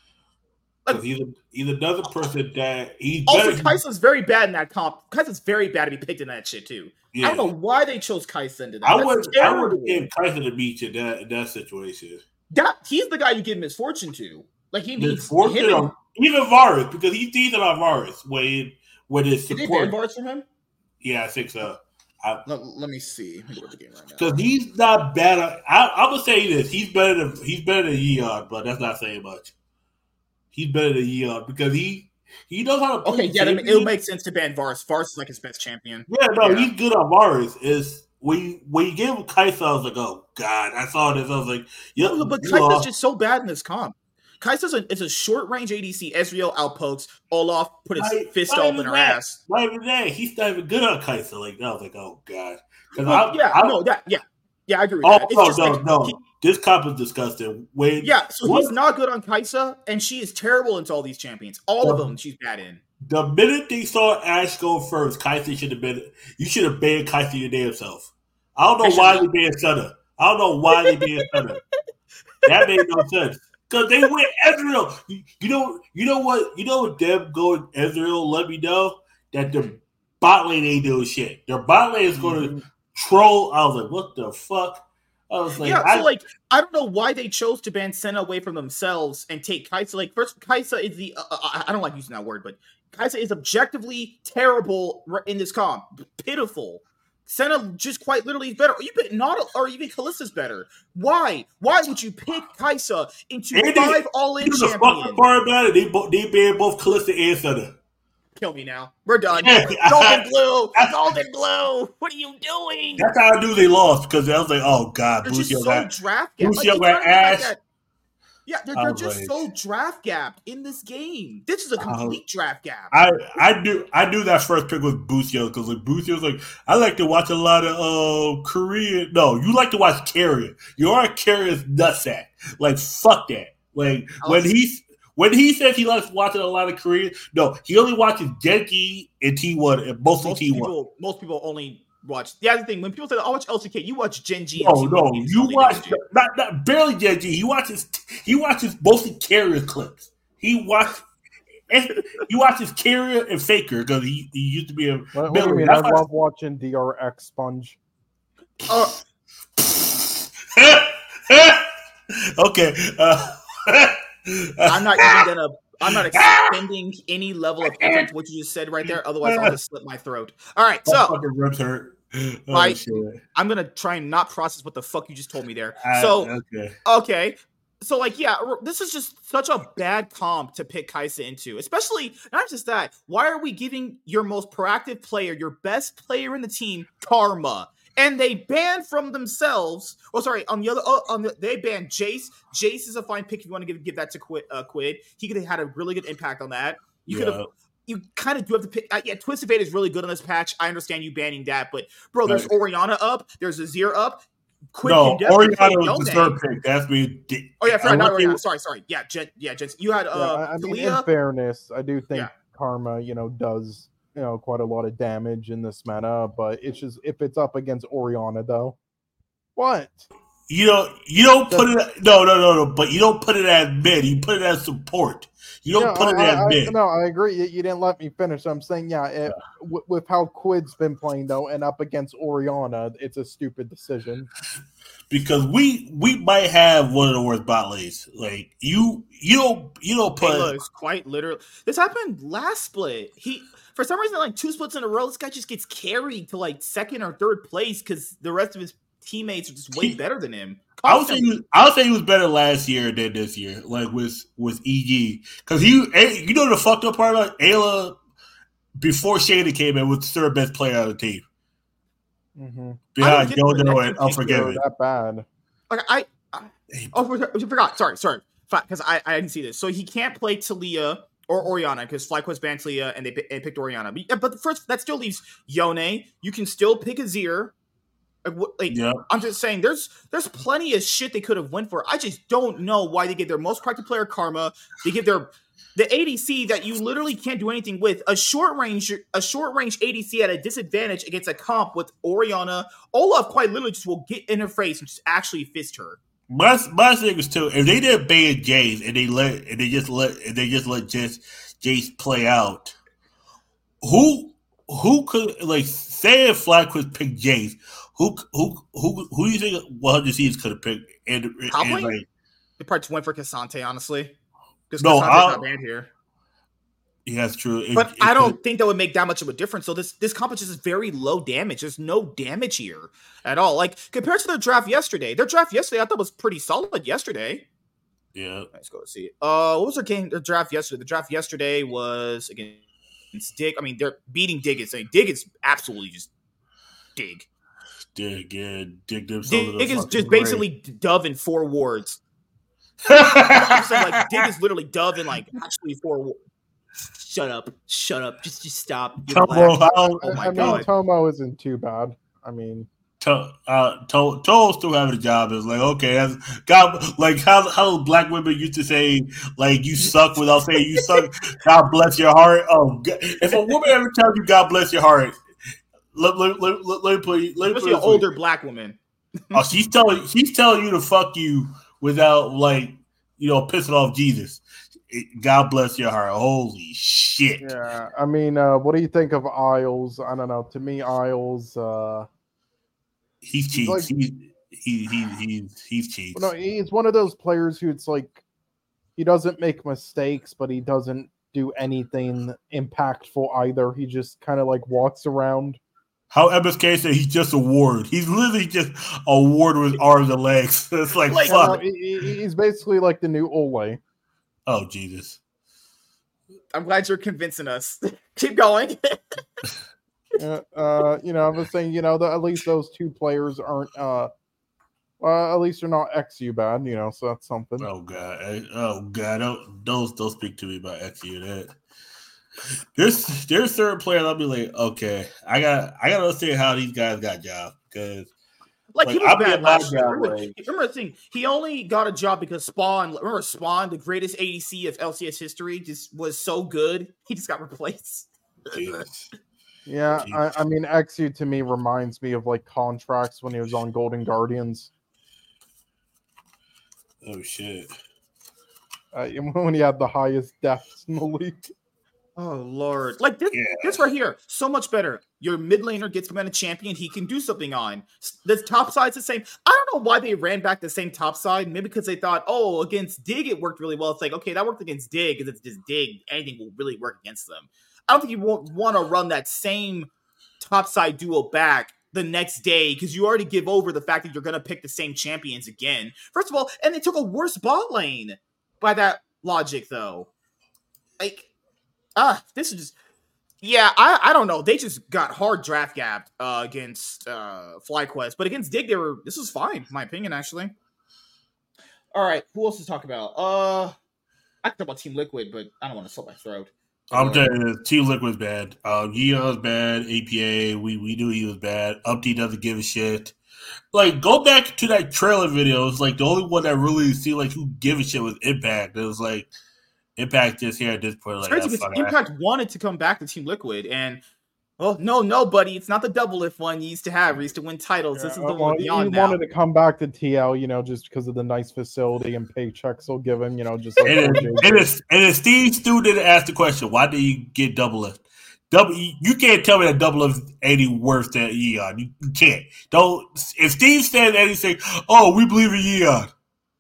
Like, he's, a, he's another person that he's also, better. Kaisa's very bad in that comp. Kaisa's very bad to be picked in that shit, too. Yeah. I don't know why they chose Kaisa into that. I would I would give Kaisa to Meech in that, in that situation. That, he's the guy you give Misfortune to. Like, he needs Misfortune him. Or even Varus, because he's decent on Varus when, when his support. Did they ban Varus from him? Yeah, I think so. I, let, let me see. Let me go to the game right now. Because he's not bad. At, I, I would say this: he's better than he's better than Yeon, but that's not saying much. He's better than Yeon because he he knows how to. Okay, yeah, it it'll make sense to ban Varus. Varus is like his best champion. Yeah, no, yeah. he's good on Varus. Is when you, when you gave him Kaisa, I was like, oh god, I saw this. I was like, yeah, no, but Kaisa's just so bad in this comp. Kaisa's a, it's a short range A D C. Ezreal outpokes. Olaf put his I, fist all in her that. ass. Not even that. He's not even good on Kaisa. Like I was like, oh god. Well, I, yeah, I, no, that yeah, yeah, I agree with oh, that. It's no, just no, like, no. He, this comp is disgusting. When yeah, so what? he's not good on Kaisa, and she is terrible into all these champions. All the, of them, she's bad in. The minute they saw Ashe go first, Kaisa should have been. You should have banned Kaisa your damn self. I don't know I why they banned Senna. I don't know why they banned Senna. That made no sense. Because they went Ezreal. You, you know, you know what? You know what them going Ezreal let me know? That the bot lane ain't doing shit. Their bot lane is going to mm-hmm. troll. I was like, what the fuck? I was like, yeah, I, so like, I don't know why they chose to ban Senna away from themselves and take Kaisa. Like, first, Kaisa is the, uh, I don't like using that word, but Kaisa is objectively terrible in this comp. Pitiful. Senna just quite literally is better. Or even not, or even Callista's better. Why? Why would you pick Kaisa into and five all-in champions? The fucking part about it, they both they banned both Callista and Senna. Kill me now. We're done. Golden Blue. Golden Blue. What are you doing? That's how I knew they lost because I was like, oh god, they're just so got draft Lucio like, got Ashe. Like yeah, they're, they're just like, so draft gap in this game. This is a complete uh, draft gap. I I knew I knew that first pick was Busio because like Busio's like I like to watch a lot of uh Korean. No, you like to watch Carrier. You are a Carrier's nutsack. Like fuck that. Like when he's when he says he likes watching a lot of Korean, no, he only watches Genki and T one and mostly most T one. People, most people only watch. The other thing, when people say, "I watch L C K," you watch Genji. No, no, you watch not not barely Genji. He watches he watches mostly Carrier clips. He watch he watches Carrier and Faker because he, he used to be a. What, what do you mean? I love watching D R X Sponge. Uh, okay. Uh, I'm not even gonna. I'm not expending any level of effort to what you just said right there. Otherwise, I'll just slit my throat. All right, so fucking ribs hurt. Oh, I, I'm gonna try and not process what the fuck you just told me there. I, so okay. okay, so like yeah, this is just such a bad comp to pick Kaisa into. Especially not just that. Why are we giving your most proactive player, your best player in the team, Karma? And they banned from themselves. Oh, sorry. On the other, oh, on the, they banned Jace. Jace is a fine pick if you want to give give that to Quid. Uh, Quid. He could have had a really good impact on that. You could have. Yeah. You kind of do have to pick. Uh, yeah, Twisted Fate is really good on this patch. I understand you banning that, but bro, there's right. Orianna up. There's Azir up. Quid no, Orianna was the third pick. That's me. Oh yeah, sorry, not Orianna. Sorry, sorry. Yeah, Jen, yeah, Jen. You had. Uh, yeah, I mean, in fairness, I do think yeah. Karma, you know, does. You know, quite a lot of damage in this meta, but it's just if it's up against Orianna, though, what? You don't, you don't put it. No, no, no, no. But you don't put it as mid. You put it as support. You don't yeah, put I, it as I, mid. No, I agree. You, you didn't let me finish. I'm saying, yeah, it, yeah. W- with how Quid's been playing though, and up against Orianna, it's a stupid decision. Because we we might have one of the worst bot lanes. Like you, you don't, you don't put. Hey, look, quite literally, this happened last split. He. For some reason, like two splits in a row, this guy just gets carried to like second or third place because the rest of his teammates are just way he, better than him. I would say he was, I would say he was better last year than this year, like with with E G, because he, you know, the fucked up part about Ayla before Shayna came in was the third best player on the team, mm-hmm. behind JoJo and Unforgiven. That bad? Like I, I oh, I forgot. Sorry, sorry, because I I didn't see this. So he can't play Talia. Or Orianna, because FlyQuest banned Talia and they, and picked Orianna. But, but first, that still leaves Yone. You can still pick Azir. Like, what, like Yeah. I'm just saying, there's there's plenty of shit they could have went for. I just don't know why they give their most practical player Karma. They give their the A D C that you literally can't do anything with, a short range a short range A D C at a disadvantage against a comp with Orianna. Olaf quite literally just will get in her face and just actually fist her. My my thing is too, if they didn't ban Jace and they let and they just let and they just let Jace Jace play out, who who could like say if FlyQuest picked Jace, who who who who do you think one hundred Seeds could have picked? And, Probably and like, they probably just went for Cassante, honestly. Because No, Cassante's I'll- not banned here. yeah, that's true. It- But it I don't could- think that would make that much of a difference. So this this comp is just very low damage. There's no damage here at all. Like compared to their draft yesterday, their draft yesterday I thought was pretty solid yesterday. Yeah, Let's go see. Uh, what was their game? Their draft yesterday. The draft yesterday was against Dig. I mean, they're beating Dig. Is saying Dig is absolutely just Dig. dig, yeah, dig themselves. Dig, in Dig the is fucking just grave. basically Dove in four wards. I'm saying like Dig is literally Dove in like actually four. Wa- Shut up! Shut up! Just just stop. You're black. Tomo, how, Oh my I mean, God. Tomo isn't too bad. I mean, to, uh, to, Tomo's still having a job. It's like, okay, that's God. Like how how black women used to say, like you suck without saying you suck. God bless your heart. Oh, God. If a woman ever tells you God bless your heart, let let let, let, let me put you. Let me put Especially it an this way. older black woman. Oh, she's telling she's telling you to fuck you without like you know pissing off Jesus. God bless your heart. Holy shit. yeah. I mean, uh, what do you think of Isles? I don't know. To me, Isles. Uh, He's cheats. like- he's he he he's he's cheats. no, he's one of those players who it's like he doesn't make mistakes, but he doesn't do anything impactful either. He just kind of like walks around. How M S K said he's just a ward. He's literally just a ward with arms and legs. It's like, Like, Uh, fuck. he- he- he's basically like the new Ole. Oh Jesus. Um, I'm glad you're convincing us. Keep going. Uh, uh, you know, I was saying, you know, that at least those two players aren't. Uh, well, at least they're not X U bad, you know. So that's something. Oh God. I- Oh God. Don't don't don't speak to me about X U that. There's there's certain players I'll be like, okay, I got I gotta understand how these guys got jobs because Like, Like, he was I'll be bad at my last year. job, Remember, like- remember the thing? He only got a job because Spawn. Remember Spawn, the greatest A D C of L C S history, just was so good. He just got replaced. Jesus. Yeah, Jeez. I, I mean, X U to me reminds me of like contracts when he was on Golden Guardians. Oh shit. Uh, when he had the highest deaths in the league. Oh Lord! Like this, Yeah. this right here, so much better. Your mid laner gets command a champion he can do something on. S- The top side's the same. I don't know why they ran back the same top side. Maybe because they thought, oh, against Dig it worked really well. It's like, okay, that worked against Dig because it's just Dig. Anything will really work against them. I don't think you won't want to run that same top side duo back the next day because you already give over the fact that you're going to pick the same champions again. First of all, and they took a worse bot lane by that logic, though. Like, ah, this is just, yeah, I, I don't know. They just got hard draft gapped uh, against uh, FlyQuest, but against Dig, they were, this was fine, in my opinion, actually. All right, who else to talk about? Uh, I can talk about Team Liquid, but I don't want to slit my throat. I'm Uh, telling you, Team Liquid's bad. Um, Yeon's bad. A P A, we we knew he was bad. Upti doesn't give a shit. Like, go back to that trailer video. It's like the only one that really seemed like who give a shit was Impact. It was like Impact just here at this point. It's Like, crazy that's because fucking Impact wanted to come back to Team Liquid, and well, no, no, buddy, it's not the double lift one you used to have. We used to win titles. This is the Uh, one well, with he Beyond now. wanted to come back to T L, you know, just because of the nice facility and paychecks they'll give him, you know, just like And O then, J and, did. then, and then Steve Stu didn't ask the question, why did you get double lift? Double, you can't tell me that double lift any worse than Yeon. You, you can't. Don't. If Steve says anything, oh, we believe in Yeon.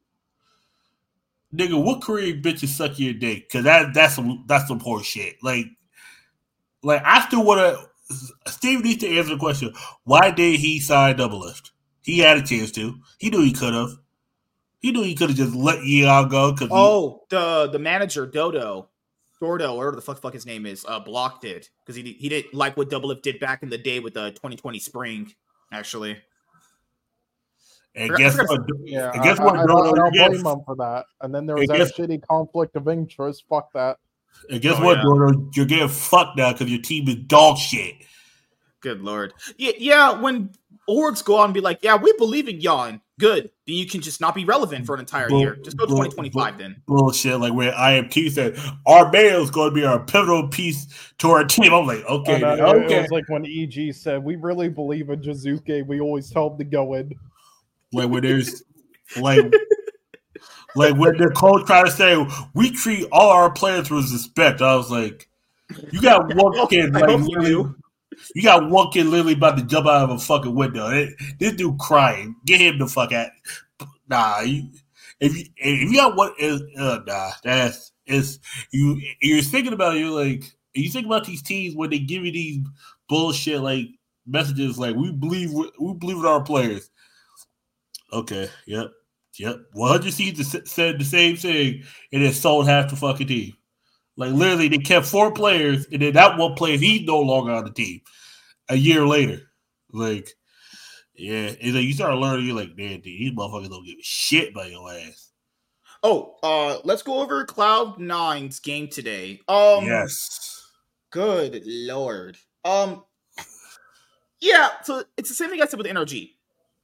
Nigga, what Korean bitches suck your dick? Because that that's some that's some poor shit. Like, like I still want to. Steve needs to answer the question: why did he sign double lift? He had a chance to. He knew he could have. He knew he could have just let Yeon go. Because Oh, the the manager Dodo, Dordo, whatever the fuck, fuck his name is, uh, blocked it because he he didn't like what Double Lift did back in the day with the twenty twenty spring. Actually, and I guess forgot- what? Yeah, and guess I, what? I, I, Dodo, don't- I don't you get- blame him for that. And then there was And that guess- shitty conflict of interest. Fuck that. And guess Oh, what, yeah. Dodo? You're getting fucked now because your team is dog shit. Good lord. Yeah, yeah. When orgs go on and be like, "Yeah, we believe in Yon," good. Then you can just not be relevant for an entire Bull, year. Just go bull, twenty twenty-five bull, then. Bullshit. Like when I M T said our mail is going to be our pivotal piece to our team. I'm like, okay, know, okay. It was like when E G said, "We really believe in Jizuke. We always tell him to go in." Like when there's like. Like when the coach tried to say we treat all our players with respect, I was like, "You got one kid like literally, you, you got one kid literally about to jump out of a fucking window. It, this dude crying, get him the fuck out." Nah, you, if you if you got one, uh, nah, that's it's you. You're thinking about it, you're like you think about these teams when they give you these bullshit like messages like we believe we believe in our players. Okay, yep. Yep, one hundred Seasons said the same thing, and then sold half the fucking team. Like literally, they kept four players, and then that one player he's no longer on the team. A year later, like, yeah, and then you start learning, you're like, man, dude, these motherfuckers don't give a shit about your ass. Oh, uh, let's go over Cloud nine's game today. Um, yes, good lord. Um, yeah, so it's the same thing I said with N R G.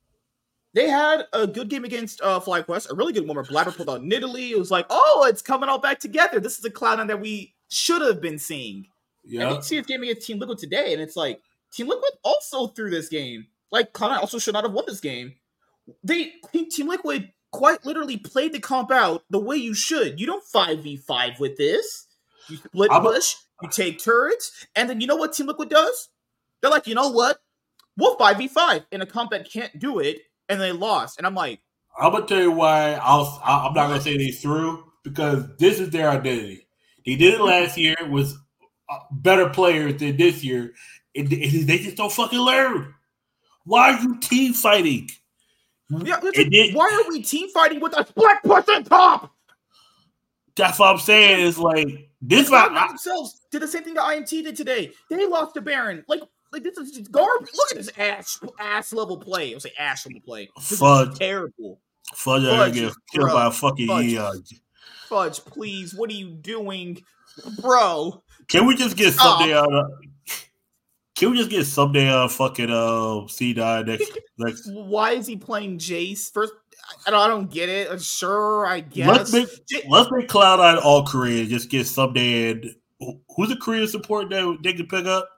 They had a good game against uh, FlyQuest, a really good one where Blabber pulled out Nidalee. It was like, oh, it's coming all back together. This is a Cloud nine that we should have been seeing. Yeah. And then you see this game against Team Liquid today, and it's like, Team Liquid also threw this game. Like, Cloud nine also should not have won this game. They Team Liquid quite literally played the comp out the way you should. You don't five v five with this. You split push, you take turrets, and then you know what Team Liquid does? They're like, you know what? We'll five v five in a comp that can't do it. And they lost, and I'm like, I'm gonna tell you why. I'll. I'm not gonna say they threw because this is their identity. They did it last year with better players than this year, and they just don't fucking learn. Why are you team fighting? Yeah, then, why are we team fighting with a split push on top? That's what I'm saying. Is like this. Cloud nine themselves did the same thing that I M T did today. They lost to Baron. Like. Like this is just garbage. Look at this ass ass level play. I'll say ass level play. This Fudge. is terrible. Fudge, Fudge get killed by a fucking Fudge. Eon. Fudge, please. What are you doing, bro? Can we just get someday on? Uh, can we just get someday on fucking uh C nine next next? Why is he playing Jace first? I don't, I don't get it. Sure, I guess. Let's make J- let's make Cloud nine all Korean. Just get someday and who's the Korean support that they can pick up?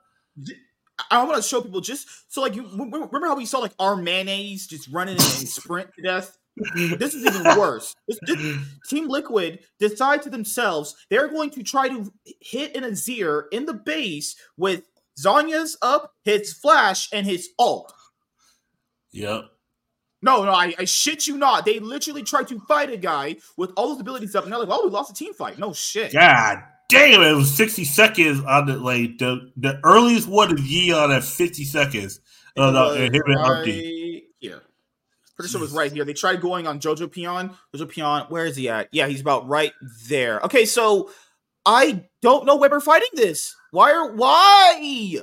I want to show people just so like you remember how we saw like our mayonnaise just running and sprint to death. This is even worse. This, this, Team Liquid decide to themselves they're going to try to hit an Azir in the base with Zhonya's up, his flash, and his ult. Yep. No, no, I, I shit you not. They literally tried to fight a guy with all those abilities up, and they're like, "Oh, we lost a team fight." No shit. God. Damn, it was sixty seconds on the like the, the earliest one is Yeon at fifty seconds. Uh, no, him and right here. Pretty sure it was right here. They tried going on Jojo Pion. Jojo Pion, where is he at? Yeah, he's about right there. Okay, so I don't know why we're fighting this. Why are why?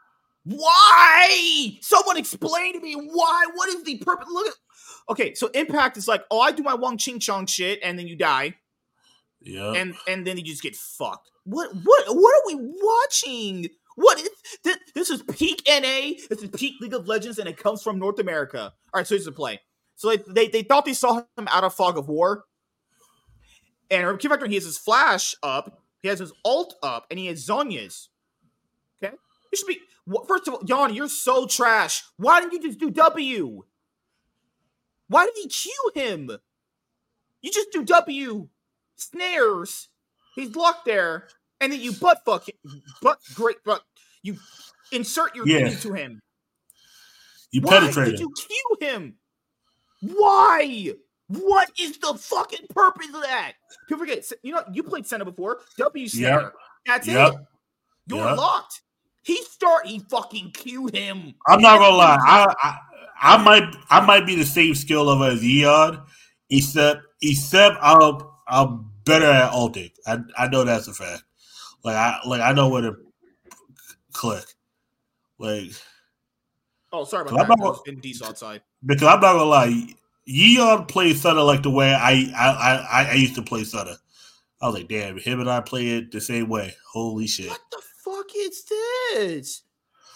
Why? Someone explain to me why. What is the purpose? Look at okay, so Impact is like, oh, I do my Wong Ching Chong shit, and then you die. Yeah, and and then you just get fucked. What what what are we watching? What is this? This is peak N A. This is peak League of Legends, and it comes from North America. All right, so here's the play. So they they, they thought they saw him out of Fog of War, and Key Factor he has his flash up, he has his ult up, and he has Zhonya's. Okay, you should be first of all, Yon, you're so trash. Why didn't you just do W? Why did he Q him? You just do W. Snares, he's locked there, and then you butt fuck him, butt great, but you insert your yeah. thing into him. You Why penetrate did you Q him? Why? What is the fucking purpose of that? People forget, you know, you played Senna before. W snare. Yep. That's yep. it. You're yep. locked. He start. He fucking Q'd him. I'm not gonna lie. I, I I might I might be the same skill level as Eon, except except I'm I'm better at ulting. I I know that's a fact. Like I like I know where to click. Like oh, sorry about that. Gonna, in decent outside. Because I'm not gonna lie, Eon plays Sutter like the way I I, I I used to play Sutter. I was like, damn, him and I play it the same way. Holy shit! What the fuck is this?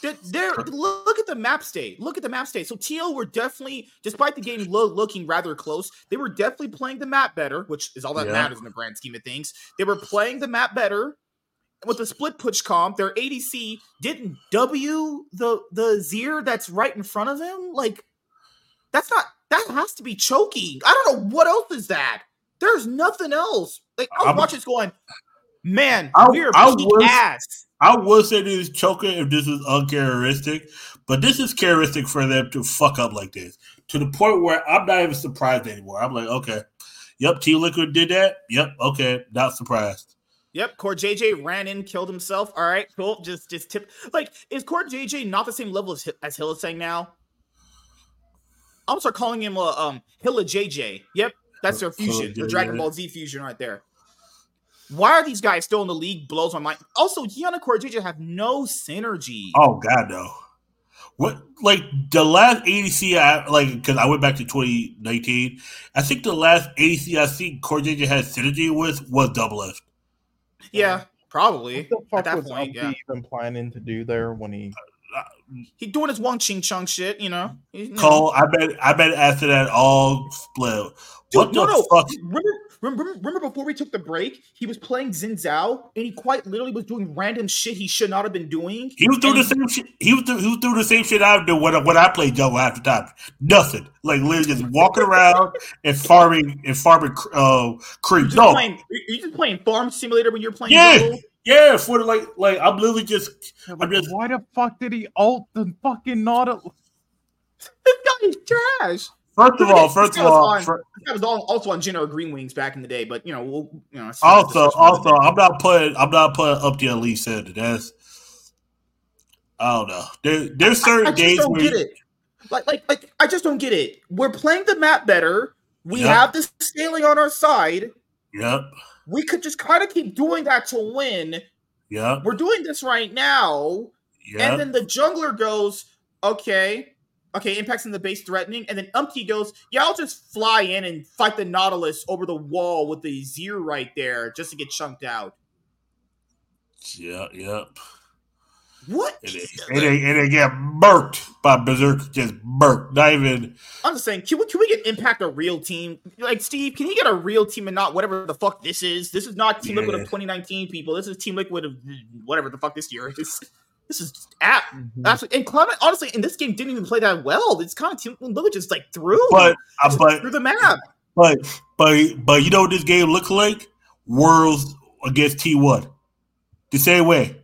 They're, they're, look at the map state. Look at the map state. So T L were definitely, despite the game lo- looking rather close, they were definitely playing the map better, which is all that Yeah. matters in the grand scheme of things. They were playing the map better. With the split push comp, their A D C didn't W the the Zir that's right in front of him. Like, that's not, that has to be choking. I don't know what else is that. There's nothing else. Like, I was I'm- watching this going, man, I- we're I peak was- ass. I would say this is choking if this is uncharacteristic, but this is characteristic for them to fuck up like this to the point where I'm not even surprised anymore. I'm like, okay, yep, Team Liquid did that. Yep, okay, not surprised. Yep, Core J J ran in, killed himself. All right, cool. Just, just tip. Like, is Core J J not the same level as as Hylissang now? I'm gonna start calling him uh, um Hilla J J. Yep, that's their fusion, the Dragon Ball Z fusion right there. Why are these guys still in the league? Blows my mind. Also, Yeon and Core J J have no synergy. Oh God, no. What like the last A D C I like because I went back to twenty nineteen. I think the last A D C I see Core J J had synergy with was Double F. Yeah, probably. What the fuck At that was point, Upbeat yeah. even planning to do there when he? He doing his Wang Ching Chung shit, you know. He- you know. Cole, I bet I bet after that all split. What Dude, no, the no. fuck? Remember, remember, remember before we took the break, he was playing Xin Zhao, and he quite literally was doing random shit he should not have been doing. He was doing And the same shit. He was, do, he was doing the same shit I do when, I- when I played jungle half the time. Nothing. Like literally just walking around and farming and farming uh, You're creeps. just, No, playing, you're just playing Farm Simulator when you're playing Yeah. jungle? yeah, for the, like like I'm literally just I'm just Why the fuck did he ult the fucking Nautilus? This guy is trash. first of all, first This of guy was all, on- fir- This guy was al- also on Genoa Green Wings back in the day, but you know, we'll, you know. it's- also it's- also I'm not putting I'm not putting up the elite center. That's I don't know. There, there's certain I just games don't where get you- it. Like, like, like, I just don't get it. We're playing the map better. We Yeah. have the scaling on our side. Yep, We could just kind of keep doing that to win. yep, We're doing this right now. yep. And then the jungler goes, okay, okay, impacts in the base threatening. And then Umpty goes, yeah, I'll just fly in and fight the Nautilus over the wall with the Zir right there just to get chunked out. Yep, yep. What? And is they, the- and, they, and they get murked by Berserk, just murked. Not even. I'm just saying, can we, can we get Impact a real team? Like, Steve, can you get a real team and not whatever the fuck this is? This is not Team Liquid Yeah. of twenty nineteen, people. This is Team Liquid of whatever the fuck this year is. This is app. Mhm. Absolutely. And Cloud, honestly, in this game didn't even play that well. It's kind of Team Liquid just like through. But uh, Just but through the map. but but but you know what this game looks like? Worlds against T one. The same way.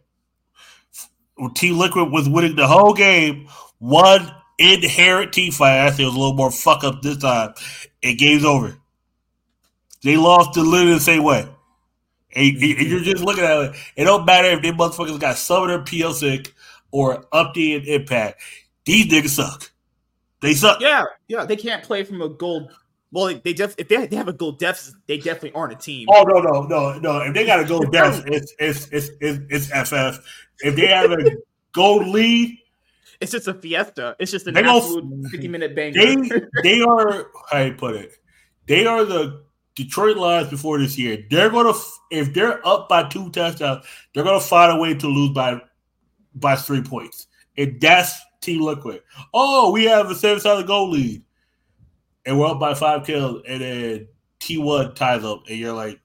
Team Liquid was winning the whole game. One inherent team fight. I say it was a little more fuck up this time. And game's over. They lost the literally the same way. And, and you're just looking at it. It don't matter if they motherfuckers got Summoner, P L Sick, or Update and Impact. These niggas suck. They suck. Yeah, yeah. They can't play from a gold. Well, they, they def, if they, they have a gold deficit, they definitely aren't a team. Oh no no no no! If they got to go down, it's it's it's it's, it's F F. If they have a gold lead, It's just a fiesta. It's just an They go- absolute fifty minute banger. they they are how you put it. They are the Detroit Lions before this year. They're gonna if they're up by two touchdowns, they're gonna find a way to lose by by three points. And that's Team Liquid. Oh, we have a seven side goal lead, and we're up by five kills, and then T one ties up, and you're like,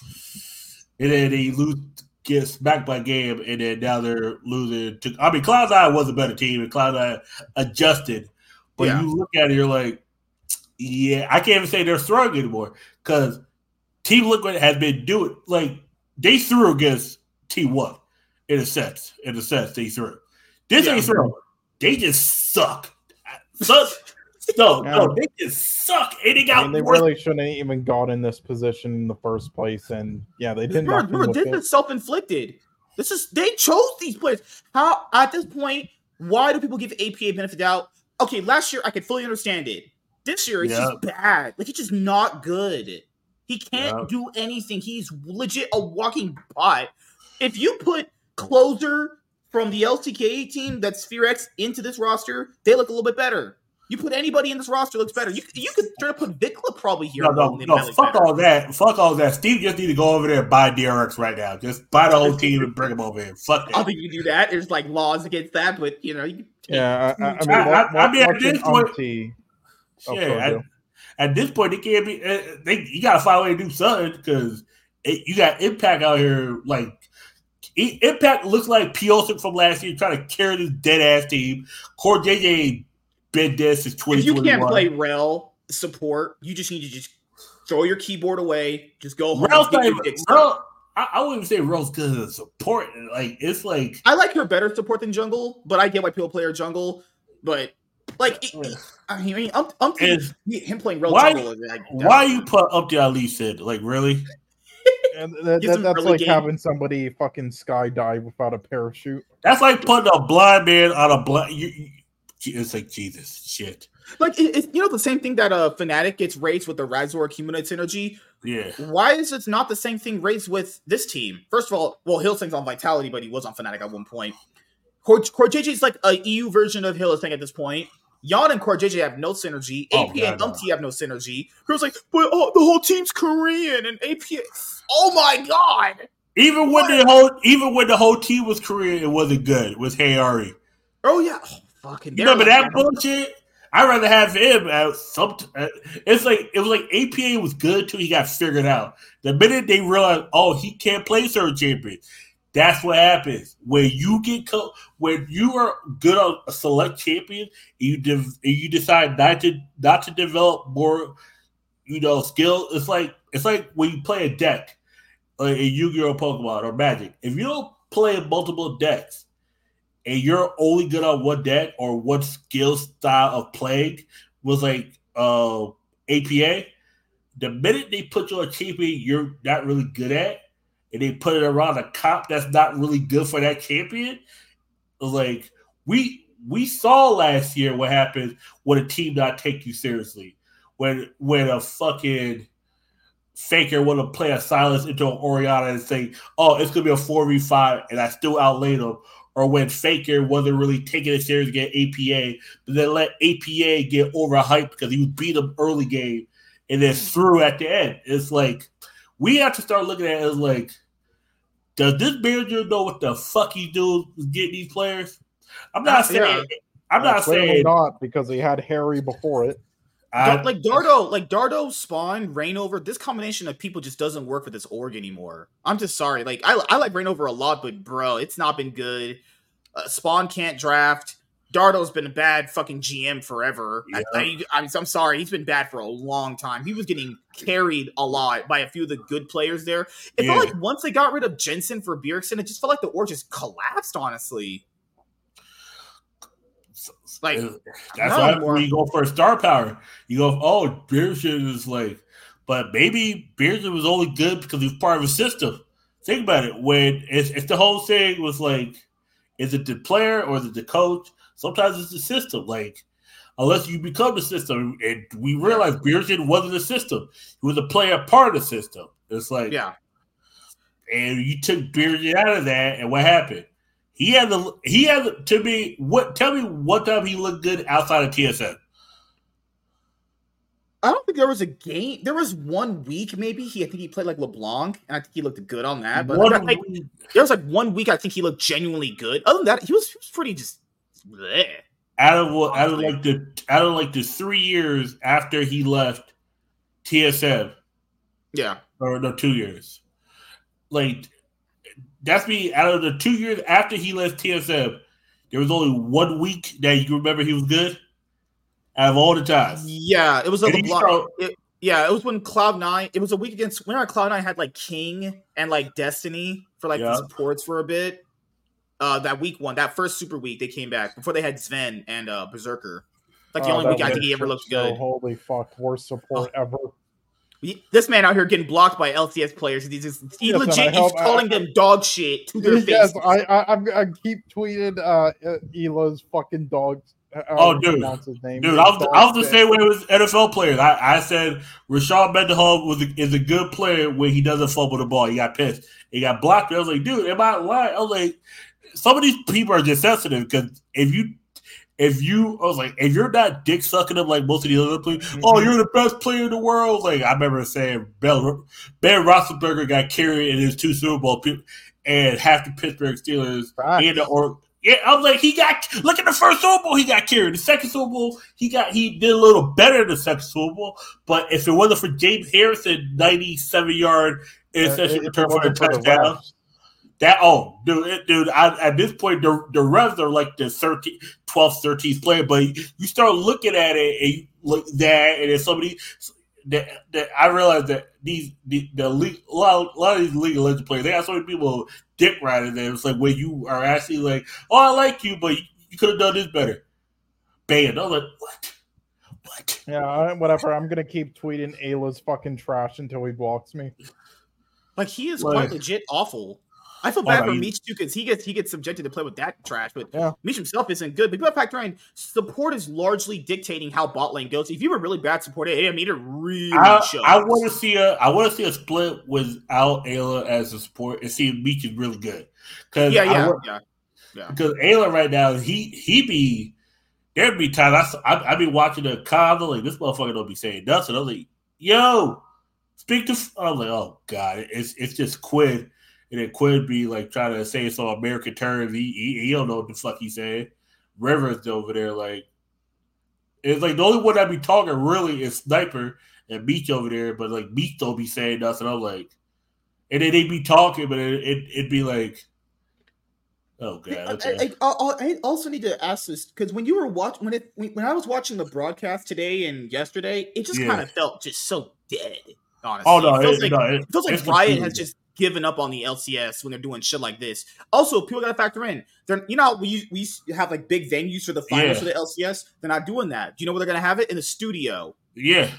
and then they lose, get smacked by game, and then now they're losing. To, I mean, Cloud nine was a better team, and Cloud nine adjusted, but Yeah. you look at it, you're like, yeah, I can't even say they're throwing anymore because Team Liquid has been doing like they threw against T one in a sense. In a sense, they threw. This Yeah. ain't throw. They just suck. Suck. No, Yeah. no, they just suck. And they I got mean, they worse. really shouldn't have even got in this position in the first place. And yeah, they did remember, nothing remember with this it. is self inflicted. This is they chose these players. How at this point, why do people give A P A benefit of doubt? Okay, last year I could fully understand it. This year it's Yeah. just bad. Like it's just not good. He can't Yeah. do anything. He's legit a walking bot. If you put closer from the L C K team that's Sphere X into this roster, they look a little bit better. You put anybody in this roster looks better. You you could try to put Vikla probably here. No, no, no. Fuck better. all that. Fuck all that. Steve just need to go over there and buy D R X right now. Just buy the whole team and bring them over here. Fuck that. I don't think you can do that. There's like laws against that, but you know, you can yeah. I, I mean, I, what, I, I mean, at this point, oh, yeah, at, at this point, they can't be. Uh, they you gotta find a way to do something because you got Impact out here. Like Impact looks like Piotr from last year trying to carry this dead ass team. Core J J. Been dead since twenty twenty-one. If you can't play Rel support, you just need to just throw your keyboard away. Just go home. Rel's not even, Rel, I, I wouldn't say Rel's good as a support. Like it's like I like her better support than jungle, but I get why people play her jungle. But like, it, I mean, I'm, I'm thinking him playing Rel why, jungle. Like, why you put up the Ali said like really? And that, that, that's like game. having somebody fucking skydive without a parachute. That's like putting a blind man on a blind. You, you, It's like Jesus shit. Like it, it's you know the same thing that uh Fnatic gets raised with the Razor Humanoid synergy. Yeah. Why is it not the same thing raised with this team? First of all, well, Hylissang's on Vitality, but he was on Fnatic at one point. Core, Core J J is like a E U version of Hylissang at this point. Yon and Core J J have no synergy. Oh, A P A God, and Umpty no. have no synergy. Girls like, but oh, the whole team's Korean and A P A. Oh my God! Even when what? the whole even when the whole team was Korean, it wasn't good. It was Hayari. Oh yeah. Oh. Fucking you remember like that bullshit? I'd rather have him out. Some, uh, it's like it was like A P A was good till he got figured out. The minute they realized, oh, he can't play certain champion, that's what happens. When you get co- when you are good on a select champion, you de- you decide not to not to develop more, you know, skill. It's like it's like when you play a deck, like in Yu-Gi-Oh, Pokemon, or Magic. If you don't play multiple decks, and you're only good on one deck or one skill style of playing was like uh, A P A, the minute they put you on a champion you're not really good at, and they put it around a comp that's not really good for that champion, it was like we we saw last year what happens when a team not take you seriously. When when a fucking Faker want to play a Silence into an Orianna and say, oh, it's going to be a four v five, and I still outlaid them. Or when Faker wasn't really taking it serious against A P A, but then let A P A get overhyped because he was beat him early game and then threw at the end. It's like, we have to start looking at it as like, does this manager know what the fuck he's doing with getting these players? I'm not saying, yeah. I'm not saying. not, because he had Harry before it. I, like Dardo, like Dardo, Spawn, Reignover, this combination of people just doesn't work for this org anymore. I'm just sorry. Like I, I like Reignover a lot, but bro, it's not been good. Uh, Spawn can't draft. Dardo's been a bad fucking G M forever. Yeah. I, I, I mean, I'm sorry, he's been bad for a long time. He was getting carried a lot by a few of the good players there. It yeah. felt like once they got rid of Jensen for Bjergsen, it just felt like the org just collapsed. Honestly. Like that's why when you go for a star power, you go, oh, Bjergsen is like, but maybe Bjergsen was only good because he was part of a system. Think about it. When it's, it's the whole thing was like, is it the player or is it the coach? Sometimes it's the system. Like, unless you become the system, and we realized Bjergsen wasn't the system; he was a player part of the system. It's like, yeah, and you took Bjergsen out of that, and what happened? He had the he had to me what tell me what time he looked good outside of T S M. I don't think there was a game. There was one week maybe. He I think he played like LeBlanc, and I think he looked good on that. But like, like, there was like one week I think he looked genuinely good. Other than that, he was, he was pretty just bleh. Out of what out of like the out of like the three years after he left T S M. Yeah. Or no, two years. Like that's me. Out of the two years after he left T S M, there was only one week that you remember he was good. Out of all the time, yeah, it was a LeBlanc. It, yeah, it was when Cloud Nine. It was a week against when our Cloud Nine had like King and like Destiny for like yeah. the supports for a bit. Uh, that week one, that first super week, they came back before they had Sven and uh, Berserker. Like the oh, only week I think he ever looked so good. Holy fuck, worst support oh. ever. This man out here getting blocked by L C S players. He's just, he yes, legit is calling I, them dog shit to their yes, face. I, I, I keep tweeting uh, Elo's fucking dogs. Oh, dude, his name. dude, I was, I was the same way with N F L players. I, I said Rashad Mendenhall was a, is a good player when he doesn't fumble the ball. He got pissed. He got blocked. I was like, dude, am I lying? I was like, some of these people are just sensitive because if you if you, I was like, if you're not dick sucking them like most of the other players, mm-hmm. oh, you're the best player in the world. Like I remember saying, Ben, Ben Roethlisberger got carried in his two Super Bowl, and half the Pittsburgh Steelers and the or. Yeah, I was like, he got look at the first Super Bowl, he got carried. The second Super Bowl, he got he did a little better in the second Super Bowl. But if it wasn't for James Harrison, ninety-seven yard interception uh, return for the touchdown, the that oh, dude, it, dude, I, at this point, the the refs are like the thirteenth, twelfth, thirteenth player. But you start looking at it and you look that, and then somebody that, that I realized that these the, the league, a lot, a lot of these League of Legends players, they got so many people dick riding them. It's like when you are actually like, oh, I like you, but you, you could have done this better. Banned. I'm like, what? What? Yeah, whatever. I'm gonna keep tweeting Ayla's fucking trash until he blocks me. Like he is like, quite legit awful. I feel bad for Meech too because he gets he gets subjected to play with that trash, but yeah. Meech himself isn't good. But people factor in support is largely dictating how bot lane goes. If you were really bad support, I mean, it really I, shows. I want to see a I want to see a split without Ayla as a support and see if Meech is really good. Cause yeah, yeah, want, yeah, yeah. Because Ayla right now, he he be there'd be times I I, I be watching the con like this motherfucker don't be saying nothing. I was like, yo, speak to. I was like, oh god, it's it's just Quinn. And then Quinn be like trying to say some American terms. He, he he don't know what the fuck he said. Rivers over there like it's like the only one that be talking really is Sniper and Beach over there, but like Beach don't be saying nothing. I'm like, and then they be talking, but it, it it'd be like, oh god. Okay. I, I, I also need to ask this because when you were watching when it when I was watching the broadcast today and yesterday, it just yeah. kind of felt just so dead. Honestly, oh no, it feels it, like no, it, it feels like Riot has just given up on the L C S when they're doing shit like this. Also, people gotta factor in. They're you know we we have like big venues for the finals yeah. for the L C S. They're not doing that. Do you know where they're gonna have it? In the studio. Yeah.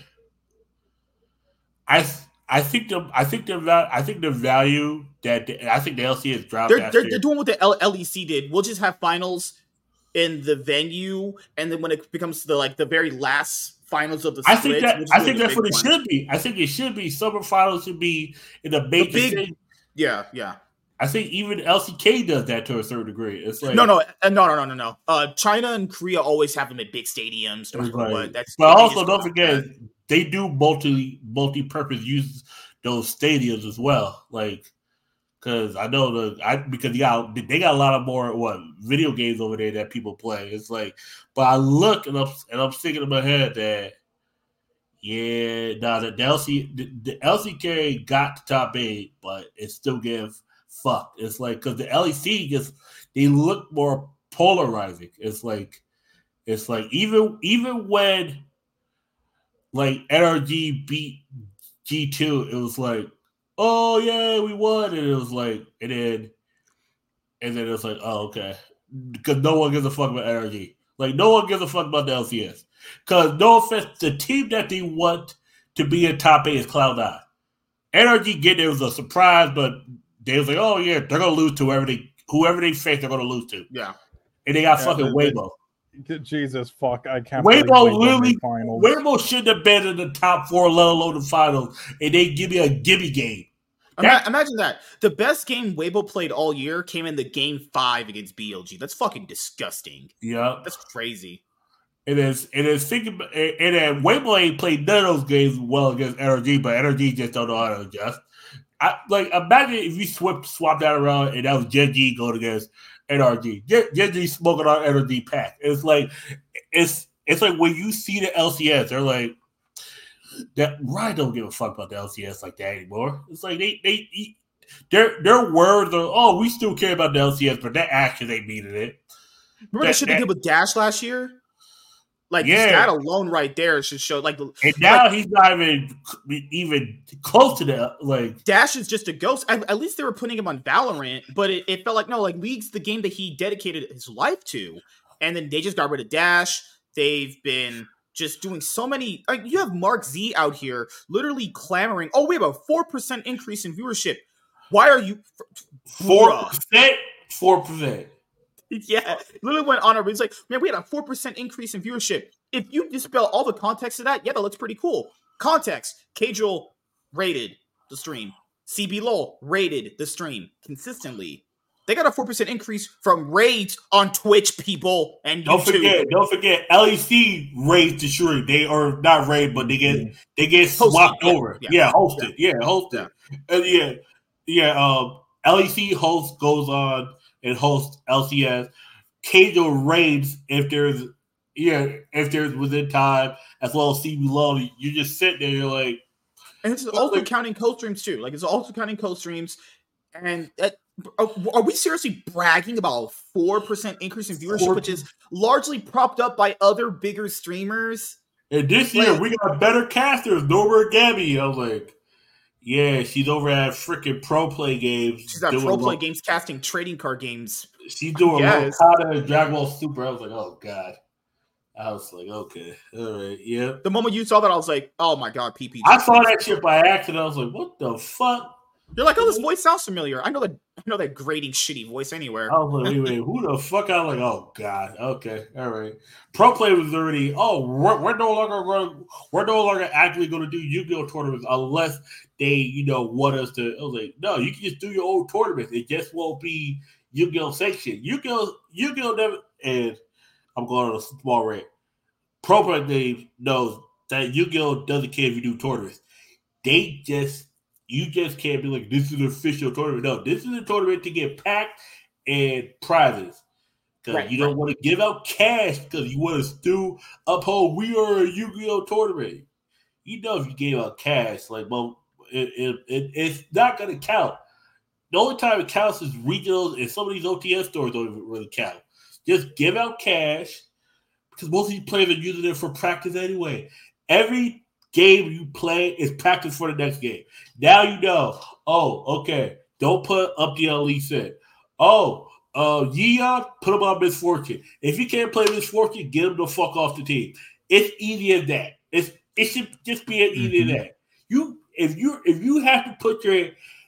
I I think the I think the I think the value that the, I think the L C S dropped. They're they're, they're doing what the L- LEC did. We'll just have finals in the venue, and then when it becomes the like the very last finals of the I think that we'll I think that's what one. it should be. I think it should be summer finals should be in the major big, city. Yeah, yeah. I think even L C K does that to a certain degree. It's like no, no, no, no, no, no, no. Uh, China and Korea always have them at big stadiums. No matter like, what. That's but also don't forget that. They do multi multi purpose use those stadiums as well. Like because I know the I because you got they got a lot of more what video games over there that people play. It's like, but I look and I'm and I'm thinking in my head that. Yeah, no, the, the L C the, the L C K got the top eight, but it still gave fucked. It's like because the L E C just they look more polarizing. It's like it's like even even when like N R G beat G two, it was like, oh yeah, we won, and it was like, and then and then it was like, oh okay, because no one gives a fuck about N R G. Like no one gives a fuck about the L C S. Because no offense, the team that they want to be in top eight is Cloud nine. N R G get there was a surprise, but they was like, oh yeah, they're gonna lose to whoever they whoever they face, they're gonna lose to. Yeah. And they got yeah, fucking Weibo. Jesus fuck, I can't Weibo literally Weibo should have been in the top four, let alone the finals, and they give me a gimme game. That, Imagine that. The best game Weibo played all year came in the game five against B L G. That's fucking disgusting. Yeah. That's crazy. It is. It is thinking, and then Weibo ain't played none of those games well against N R G, but N R G just don't know how to adjust. I like imagine if you swap swap that around and that was Gen G going against N R G. Gen, Gen G smoking on N R G pack. It's like it's it's like when you see the L C S, they're like that. Ryan don't give a fuck about the L C S like that anymore. It's like they they their their words are oh we still care about the L C S, but that action ain't meaning it. Remember that, that shit they did with Dash last year? Like yeah. that alone right there should show like the and now like, he's not even even close to that. Like Dash is just a ghost. At, at least they were putting him on Valorant, but it, it felt like no, like League's the game that he dedicated his life to, and then they just got rid of Dash. They've been just doing so many. Like, you have Mark Z out here literally clamoring. Oh, we have a four percent increase in viewership. Why are you four percent? Four percent. Yeah, literally went on a. It's like, man, we had a four percent increase in viewership. If you dispel all the context of that, yeah, that looks pretty cool. Context: K-Joel rated the stream. C B Lol rated the stream consistently. They got a four percent increase from raids on Twitch, people, and don't YouTube. forget, don't forget, L E C raids the shrink. They are not raid, but they get mm-hmm. they get hosted, swapped yeah, over. Yeah, yeah hosted. Yeah, yeah hosted. Yeah, uh, yeah. yeah um, L E C host goes on and hosts L C S. Casual raids if there's yeah if there's within time, as well as see below. You just sit there, you're like, and this is also like, counting co-streams too. Like it's also counting co-streams, and that, are, are we seriously bragging about a four percent increase in viewership, four which is largely propped up by other bigger streamers? And this year like, we got better casters. Norma Gabby, I was like, yeah, she's over at freaking Pro Play Games. She's at Pro Play Games casting trading card games. She's doing Lokata and Dragon Ball Super. I was like, oh god. I was like, okay, all right, yeah. The moment you saw that, I was like, oh my god, P P G. I saw that shit by accident. I was like, what the fuck? You're like, oh, this voice sounds familiar. I know that. I know that grating, shitty voice anywhere. I was like, wait, wait, who the fuck? I was like, oh god, okay, all right. Pro Play was already. Oh, we're, we're no longer going. We're no longer actually going to do Yu-Gi-Oh tournaments unless they, you know, want us to. I was like, no, you can just do your own tournaments. It just won't be Yu-Gi-Oh section. Yu-Gi-Oh, Yu-Gi-Oh never. And I'm going on a small rant. Pro Play Games knows that Yu-Gi-Oh doesn't care if you do tournaments. They just. You just can't be like, this is an official tournament. No, this is a tournament to get packed and prizes. Because right, you don't right. want to give out cash because you want to still uphold, we are a Yu-Gi-Oh tournament. You know, if you gave out cash, like, well, it, it, it, it's not going to count. The only time it counts is regionals, and some of these O T S stores don't even really count. Just give out cash because most of these players are using it for practice anyway. Every game you play is practice for the next game. Now you know. Oh, okay. Don't put up the Elite set. Oh, uh, Yeon, put him on Misfortune. If you can't play Misfortune, get him the fuck off the team. It's easy as that. It's it should just be as easy mm-hmm. as that. You if you if you have to put your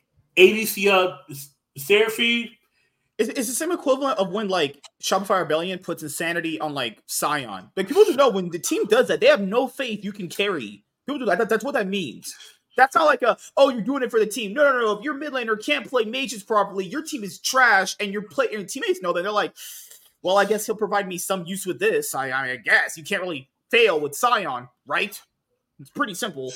A D C on Seraphine. It's, it's the same equivalent of when, like, Shopify Rebellion puts Insanity on, like, Scion. Like, people don't know when the team does that, they have no faith you can carry. People do that. that. That's what that means. That's not like a, oh, you're doing it for the team. No, no, no. If your mid laner can't play mages properly, your team is trash, and your play your teammates know that. They're like, well, I guess he'll provide me some use with this. I, I guess. You can't really fail with Scion, right? It's pretty simple.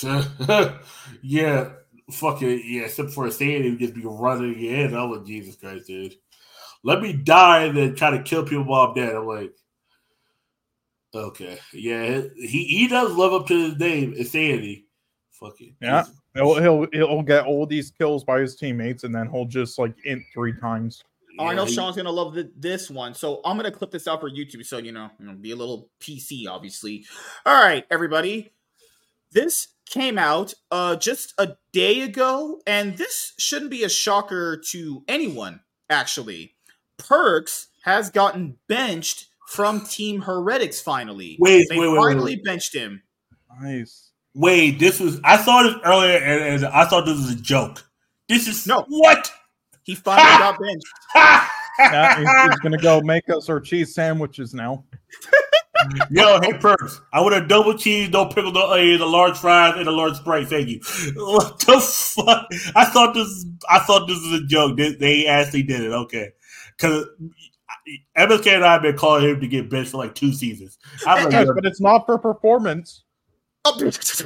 yeah. Fucking, yeah, except for a saying, he would just be running in. I'm like, Jesus Christ, dude. Let me die and then try to kill people while I'm dead. I'm like, okay. Yeah, he, he does live up to his name, Insanity. Fucking. Yeah. He'll, he'll he'll get all these kills by his teammates, and then he'll just, like, int three times. Oh, I know Sean's going to love the, this one, so I'm going to clip this out for YouTube, so, you know, you know, be a little P C, obviously. All right, everybody. This came out uh, just a day ago, and this shouldn't be a shocker to anyone, actually. Perkz has gotten benched from Team Heretics finally. Wait, they wait, wait, finally wait, wait. benched him. Nice. Wait, this was I saw this earlier, and, and I thought this was a joke. This is no what he finally ha! got benched. Yeah, he's, he's gonna go make us our cheese sandwiches now. Yo, hey Perkz, I want a double cheese, no pickle, no onion, a large fries, and a large Sprite. Thank you. What the fuck? I thought this. I thought this was a joke. They, they actually did it. Okay, because M S K and I have been calling him to get benched for like two seasons. I'm like, yes, but it's not for performance. what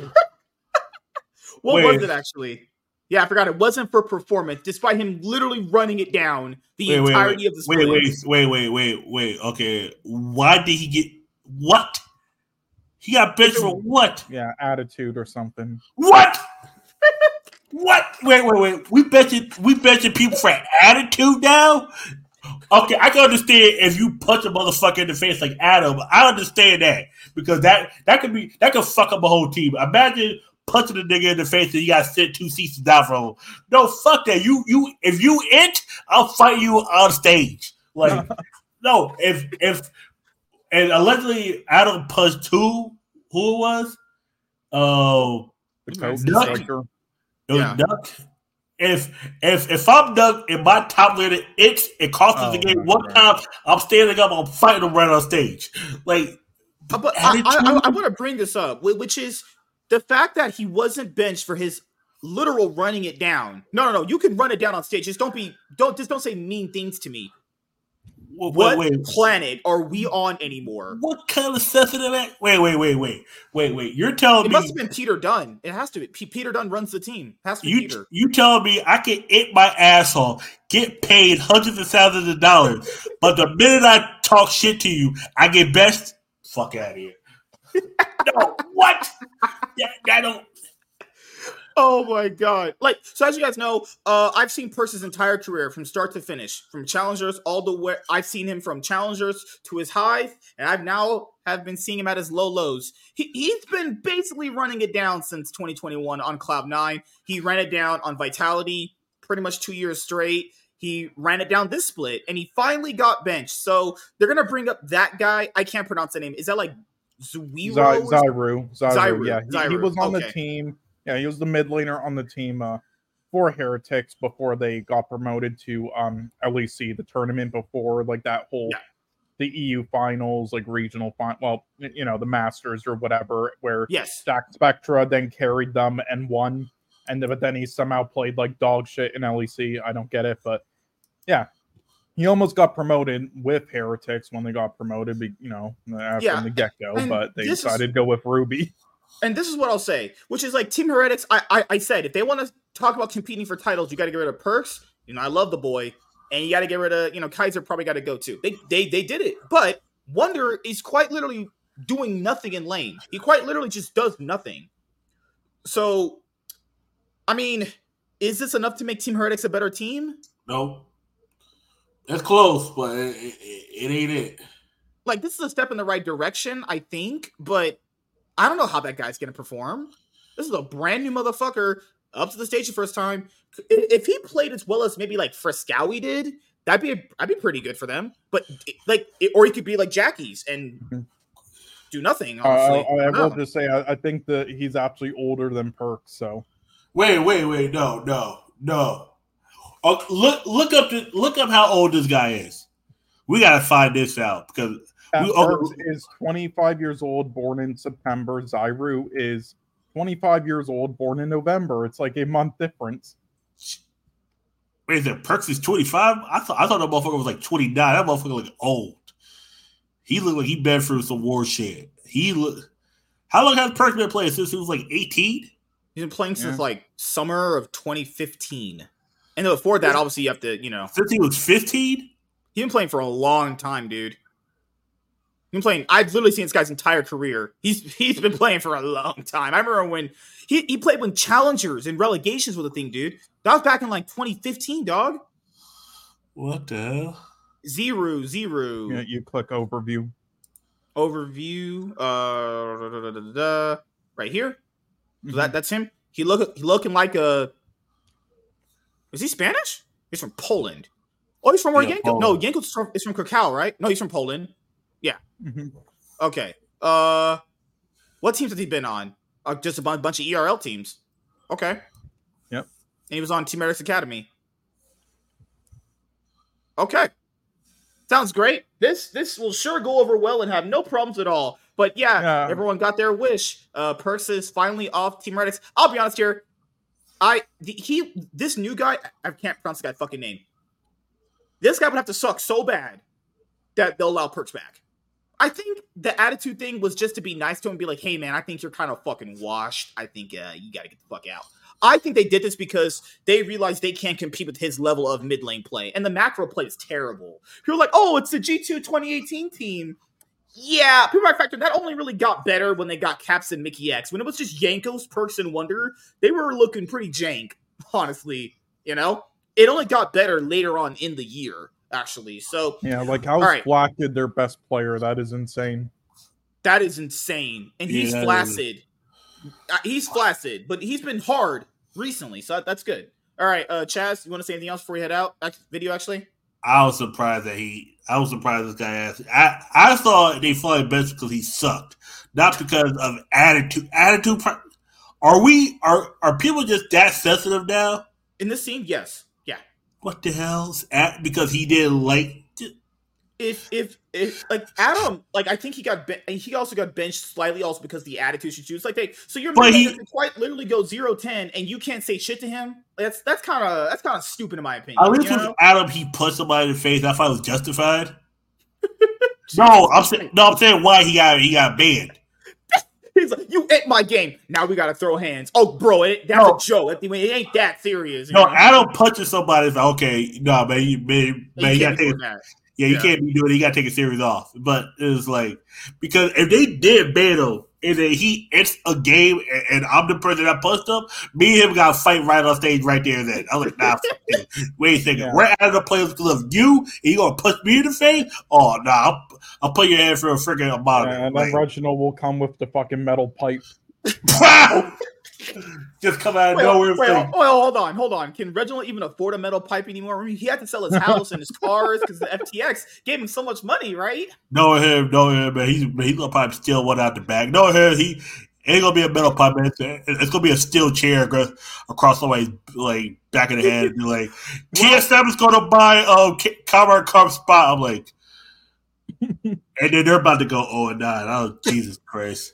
Wait. was it actually? Yeah, I forgot. It wasn't for performance, despite him literally running it down the wait, entirety wait, of the split. Wait, wait, wait, wait, wait, wait. Okay, why did he get what? He got benched for what? Yeah, attitude or something. What? What? Wait, wait, wait. We benching, we benching people for attitude now? Okay, I can understand if you punch a motherfucker in the face like Adam. I understand that because that that could be that could fuck up a whole team. Imagine punching a nigga in the face and you got sent two seasons down from him. No, fuck that. You you if you it, I'll fight you on stage. Like no, if if and allegedly Adam punched who who it was? Oh, uh, Duck. It was yeah. Duck. If if if I'm Duck and my top laner it's it costs us oh, the game one right. time, I'm standing up, I'm fighting him right on stage. Like, but I, I, I, I want to bring this up, which is the fact that he wasn't benched for his literal running it down. No, no, no. You can run it down on stage. Just don't be don't just don't say mean things to me. Well, What wait, wait. planet are we on anymore? What kind of sensitive that? Wait, wait, wait, wait, wait, wait. You're telling It me must have been Peter Dunn. It has to be. P- Peter Dunn runs the team. It has to be you Peter. you telling me I can eat my ass off, get paid hundreds of thousands of dollars, but the minute I talk shit to you, I get best. Fuck out of here. No, what? That, that don't. Oh my god! Like, so as you guys know, uh, I've seen Percy's entire career from start to finish, from challengers all the way. I've seen him from challengers to his highs, and I've now have been seeing him at his low lows. He he's been basically running it down since twenty twenty-one on Cloud nine. He ran it down on Vitality pretty much two years straight. He ran it down this split, and he finally got benched. So they're gonna bring up that guy. I can't pronounce the name. Is that like Zuiro? Zy- Zyru. Zyru. Zyru, Yeah, he, he Zyru, was on okay. the team. Yeah, he was the mid laner on the team uh, for Heretics before they got promoted to um, L E C, the tournament before, like that whole Yeah. the E U finals, like regional final. Well, you know, the Masters or whatever, where Yes. Stack Spectra then carried them and won, and then, but then he somehow played like dog shit in L E C. I don't get it, but yeah. He almost got promoted with Heretics when they got promoted, be- you know, uh, Yeah, from the get-go, and but they this is- decided to go with Ruby. And this is what I'll say, which is like Team Heretics. I I, I said if they want to talk about competing for titles, you got to get rid of Perks. You know, I love the boy, and you got to get rid of you know Kaiser. Probably got to go too. They they they did it, but Wonder is quite literally doing nothing in lane. He quite literally just does nothing. So, I mean, is this enough to make Team Heretics a better team? No. That's close, but it, it, it ain't it. Like, this is a step in the right direction, I think, but I don't know how that guy's going to perform. This is a brand new motherfucker up to the stage the first time. If he played as well as maybe like Frescowie did, that'd be a, that'd be pretty good for them. But like, or he could be like Jackie's and do nothing. Honestly, Uh, I, I I will don't just say I, I think that he's actually older than Perks. So Wait, wait, wait. No, no, no. Oh, look, look up, the, look up how old this guy is. We gotta find this out because Uh, we, oh, Perks is twenty-five years old, born in September. Zyru is twenty-five years old, born in November. It's like a month difference. wait, is that Perks is twenty-five? I thought I thought that motherfucker was like twenty-nine. That motherfucker look old. He looked like he been through some war shit. He look. How long has Perks been playing since he was like eighteen? He's been playing since Yeah. like summer of twenty fifteen, and then before that, obviously, you have to you know Since he was fifteen? he's been playing for a long time, dude. He's been playing. I've literally seen this guy's entire career. He's he's been playing for a long time. I remember when he, he played when challengers and relegations were the thing, dude. That was back in like twenty fifteen, dog. What the hell? Zero, zero. You, you click overview. Overview. Uh, da, da, da, da, da. Right here. So Mm-hmm. that that's him. He look he looking like a. Is he Spanish? He's from Poland. Oh, he's from where Yeah, Yanko? No, Poland. Yanko is from, is from Krakow, right? No, he's from Poland. Mhm. Okay. Uh, what teams has he been on? Uh, just a bu- bunch of E R L teams. Okay. Yep. And he was on Team Heretics Academy. Okay. Sounds great. This this will sure go over well and have no problems at all. But yeah, Yeah. everyone got their wish. Uh, Perks is finally off Team Heretics. I'll be honest here. I the, he this new guy. I can't pronounce the guy's fucking name. This guy would have to suck so bad that they'll allow Perks back. I think the attitude thing was just to be nice to him and be like, hey, man, I think you're kind of fucking washed. I think uh, you got to get the fuck out. I think they did this because they realized they can't compete with his level of mid lane play. And the macro play is terrible. People are like, oh, it's the G two twenty eighteen team. Yeah, people might factor that only really got better when they got Caps and Mickey X. When it was just Yankos, Perks, and Wonder, they were looking pretty jank, honestly. You know? It only got better later on in the year, actually. So Yeah, like how's All right. Flaccid their best player? That is insane. that is insane. And he's Yeah. flaccid. Uh, he's flaccid, but he's been hard recently, so that's good. All right, uh, Chaz, you want to say anything else before we head out? Act- video, actually? I was surprised that he. I was surprised this guy asked. I I thought they fought him best because he sucked, not because of attitude. Attitude. pro- Are we? Are are people just that sensitive now? In this scene, yes. Yeah. What the hell's at? Because he didn't like. if if if like Adam, like I think he got ben- he also got benched slightly also because the attitude she choose. Like they, so your mid laner can quite literally go zero ten and you can't say shit to him. That's that's kind of that's kind of stupid in my opinion. At least with Adam, he put somebody in the face. I thought it was justified. no, I'm saying no, I'm saying why he got he got banned. He's like, you ate my game. Now we gotta throw hands. Oh, bro, it, that's no. a joke. It ain't that serious. No, know? Adam punching somebody is like, okay, no, man, you, man, man, you, you gotta take it. Yeah, yeah, you can't be doing it. You gotta take a series off. But it was like because if they did ban him and then he it's a game and, and I'm the person that punched him, me and him got to fight right on stage right there and then. I was like, nah, wait a second. Yeah. We're out of the players because of you and you gonna punch me in the face? Oh nah, I'll, I'll put your hand for a freaking monitor. Yeah, and then like, Reginald will come with the fucking metal pipe. Just come out of wait, nowhere. Wait, wait, hold on, hold on. Can Reginald even afford a metal pipe anymore? I mean, he had to sell his house and his cars because the F T X gave him so much money, right? No him, no him, man. He's he's gonna probably steal one out the bag. No him, he ain't gonna be a metal pipe, man. It's, it's gonna be a steel chair across somebody's like back of the head. And be like, T S M is gonna buy um Comrade Cup spot. I'm like, and then they're about to go oh and nine. Oh Jesus Christ.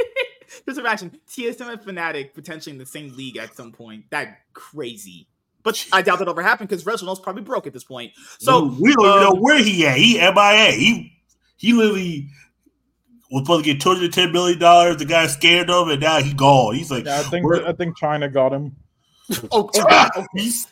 Just imagine T S M and Fnatic potentially in the same league at some point. That crazy. But I doubt that'll ever happen because Reginald's probably broke at this point. So we don't um, even know where he at. He M I A. He he literally was supposed to get two hundred ten million dollars. The guy scared him, and now he gone. He's like, yeah, I think I think China got him. oh, oh, oh.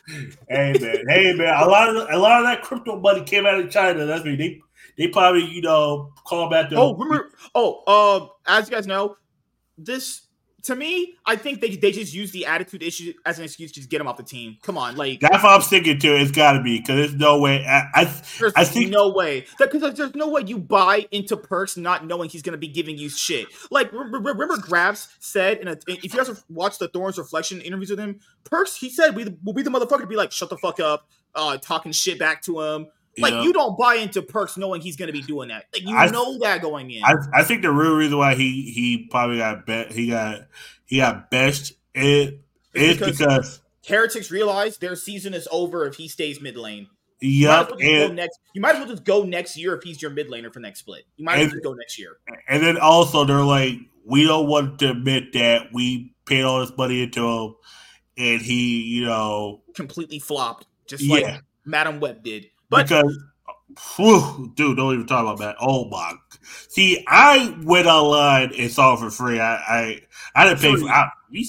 Hey man, hey man. A lot of a lot of that crypto money came out of China. That's me. They they probably you know call back the. Oh, remember? Oh, um, as you guys know. This to me, I think they they just use the attitude issue as an excuse to just get him off the team. Come on, like that's what I'm sticking to. It's got to be because there's no way. I I, there's I think no way because there's no way you buy into Perks not knowing he's gonna be giving you shit. Like remember, remember Grabs said in a if you guys have watched the Thorns Reflection interviews with him, Perks he said we will be the motherfucker to be like shut the fuck up, uh, talking shit back to him. Like, yeah. You don't buy into Perks knowing he's going to be doing that. Like, you I, know that going in. I, I think the real reason why he he probably got bet he got he got bested it is because, because Heretics realize their season is over if he stays mid lane. Yep. You might, as well and, next, you might as well just go next year if he's your mid laner for next split. You might and, as well just go next year. And then also they're like, we don't want to admit that we paid all this money into him and he, you know, completely flopped, just like yeah. Madam Web did. But because, whew, dude, don't even talk about that. Oh my! See, I went online and saw it for free. I, I, I didn't pay for. I,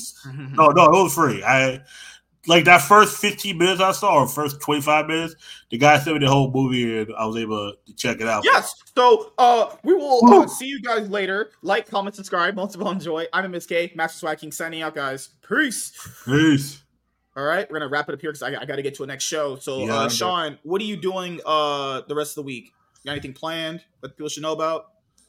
no, no, it was free. I like that first fifteen minutes I saw, or first twenty five minutes. The guy sent me the whole movie, and I was able to check it out. Yes. So, uh, we will uh, see you guys later. Like, comment, subscribe. Most of all, enjoy. I'm M S K, Master Swag King, signing out, guys. Peace. Peace. All right, we're gonna wrap it up here because I, I got to get to a next show. So, yeah, uh, Sean, good. What are you doing uh the rest of the week? You got anything planned that people should know about?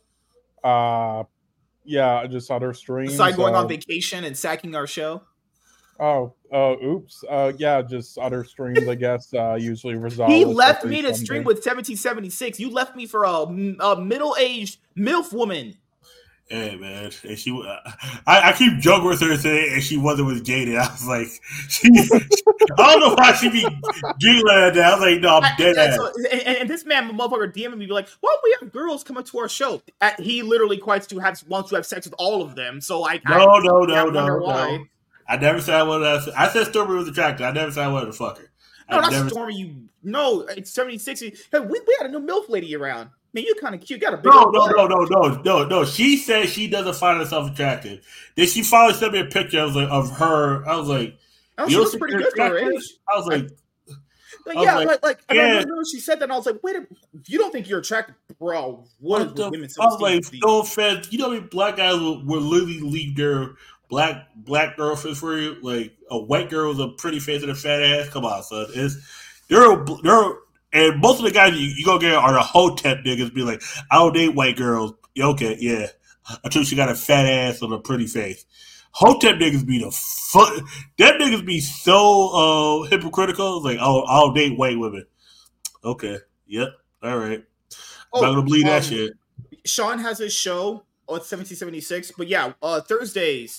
Uh, yeah, just other streams. Besides going uh, on vacation and sacking our show. Oh, uh, oops. Uh, yeah, just other streams, I guess. Uh, usually Rosales. He left me to stream with seventeen seventy-six. You left me for a, a middle-aged MILF woman. Hey man, and she, uh, I, I keep joking with her today, and she wasn't with Jaded. I was like, she, I don't know why she be giggling at that. I was like, no, I'm dead ass. So, and, and this man, motherfucker, DMing me, be like, "Well, we have girls coming to our show." At, he literally quits to have wants to have sex with all of them. So like, no, I, no, no, I no, no. I never said I wanted. I said Stormy was attractive. I never said I wanted to fuck her. No, I not never, Stormy. You no, it's seventy sixty. Hey, we, we had a new MILF lady around. Man, you kind of cute. Got a big no, no, no, no, no, no, no. She said she doesn't find herself attractive. Then she finally sent me a picture. I was like, of her. I was like, oh, she looks pretty good for her age. I was like, like I yeah, was like, like, like yeah. I remember she said that. And I was like, wait, a, if you don't think you're attractive, bro, what, what is the women's? I was like, no offense. You know, I mean, black guys will, will literally leave their black black girlfriends for you. Like a white girl with a pretty face and a fat ass. Come on, son. It's they're they're. And most of the guys you, you gonna get are the hotep niggas. Be like, I don't date white girls. Yeah, okay, yeah. Until she got a fat ass and a pretty face. Hotep niggas be the fuck. That niggas be so uh, hypocritical. Like, oh, I don't date white women. Okay, yep, all right. Oh, not gonna believe um, that shit. Sean has his show on seventeen seventy-six, but yeah, uh, Thursdays.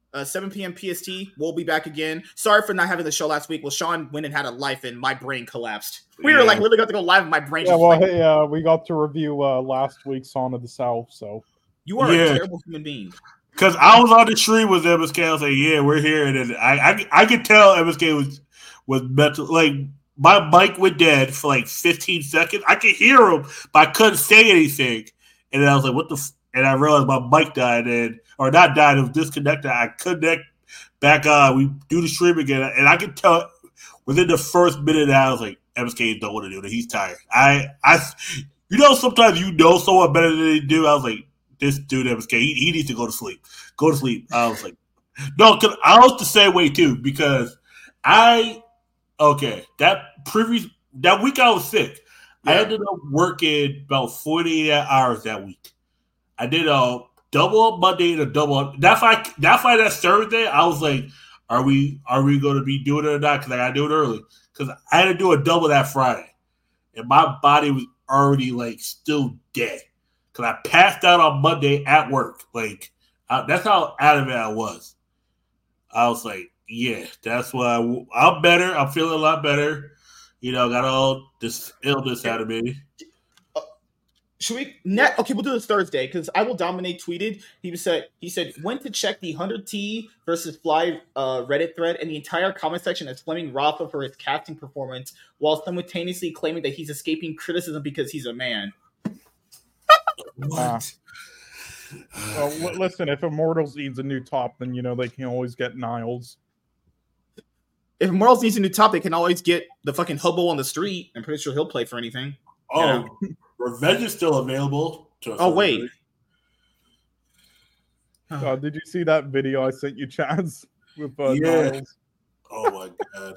Uh, seven p.m. P S T. We'll be back again. Sorry for not having the show last week. Well, Sean went and had a life, and my brain collapsed. We yeah. were like literally got to go live, and my brain. Yeah, just well, like, hey, uh, we got to review uh, last week's Song of the South. So you are yeah. a terrible human being. Because I was on the stream with M S K. I was like, "Yeah, we're here," and I, I, I could tell M S K was was mental. Like my mic went dead for like fifteen seconds. I could hear him, but I couldn't say anything. And then I was like, "What the?" F-? And I realized my mic died, and or not died. It was disconnected. I connect back on. We do the stream again, and I could tell within the first minute I was like, M S K don't want to do it. He's tired. I, I, you know, sometimes you know someone better than they do. I was like, this dude M S K, he, he needs to go to sleep. Go to sleep. I was like, no, because I was the same way too. Because I, okay, that previous that week I was sick. Yeah. I ended up working about forty-eight hours that week. I did a double up Monday and a double up. That's why. That's why that Thursday I was like, "Are we? Are we going to be doing it or not?" Because I got to do it early. Because I had to do a double that Friday, and my body was already like still dead. Because I passed out on Monday at work. Like I, that's how out of it I was. I was like, "Yeah, that's why I, I'm better. I'm feeling a lot better." You know, got all this illness out of me. Should we net? Okay, we'll do this Thursday because I will dominate. Tweeted he said he said when to check the one hundred T versus Fly uh, Reddit thread, and the entire comment section is blaming Rafa for his casting performance while simultaneously claiming that he's escaping criticism because he's a man. What? Uh, well, listen, if Immortals needs a new top, then you know they can always get Niles. If Immortals needs a new top, they can always get the fucking hobo on the street. I'm pretty sure he'll play for anything. Oh. You know? Revenge is still available. To oh, wait. Uh, did you see that video I sent you, Chaz? With uh, yeah. Niles? Oh, my God.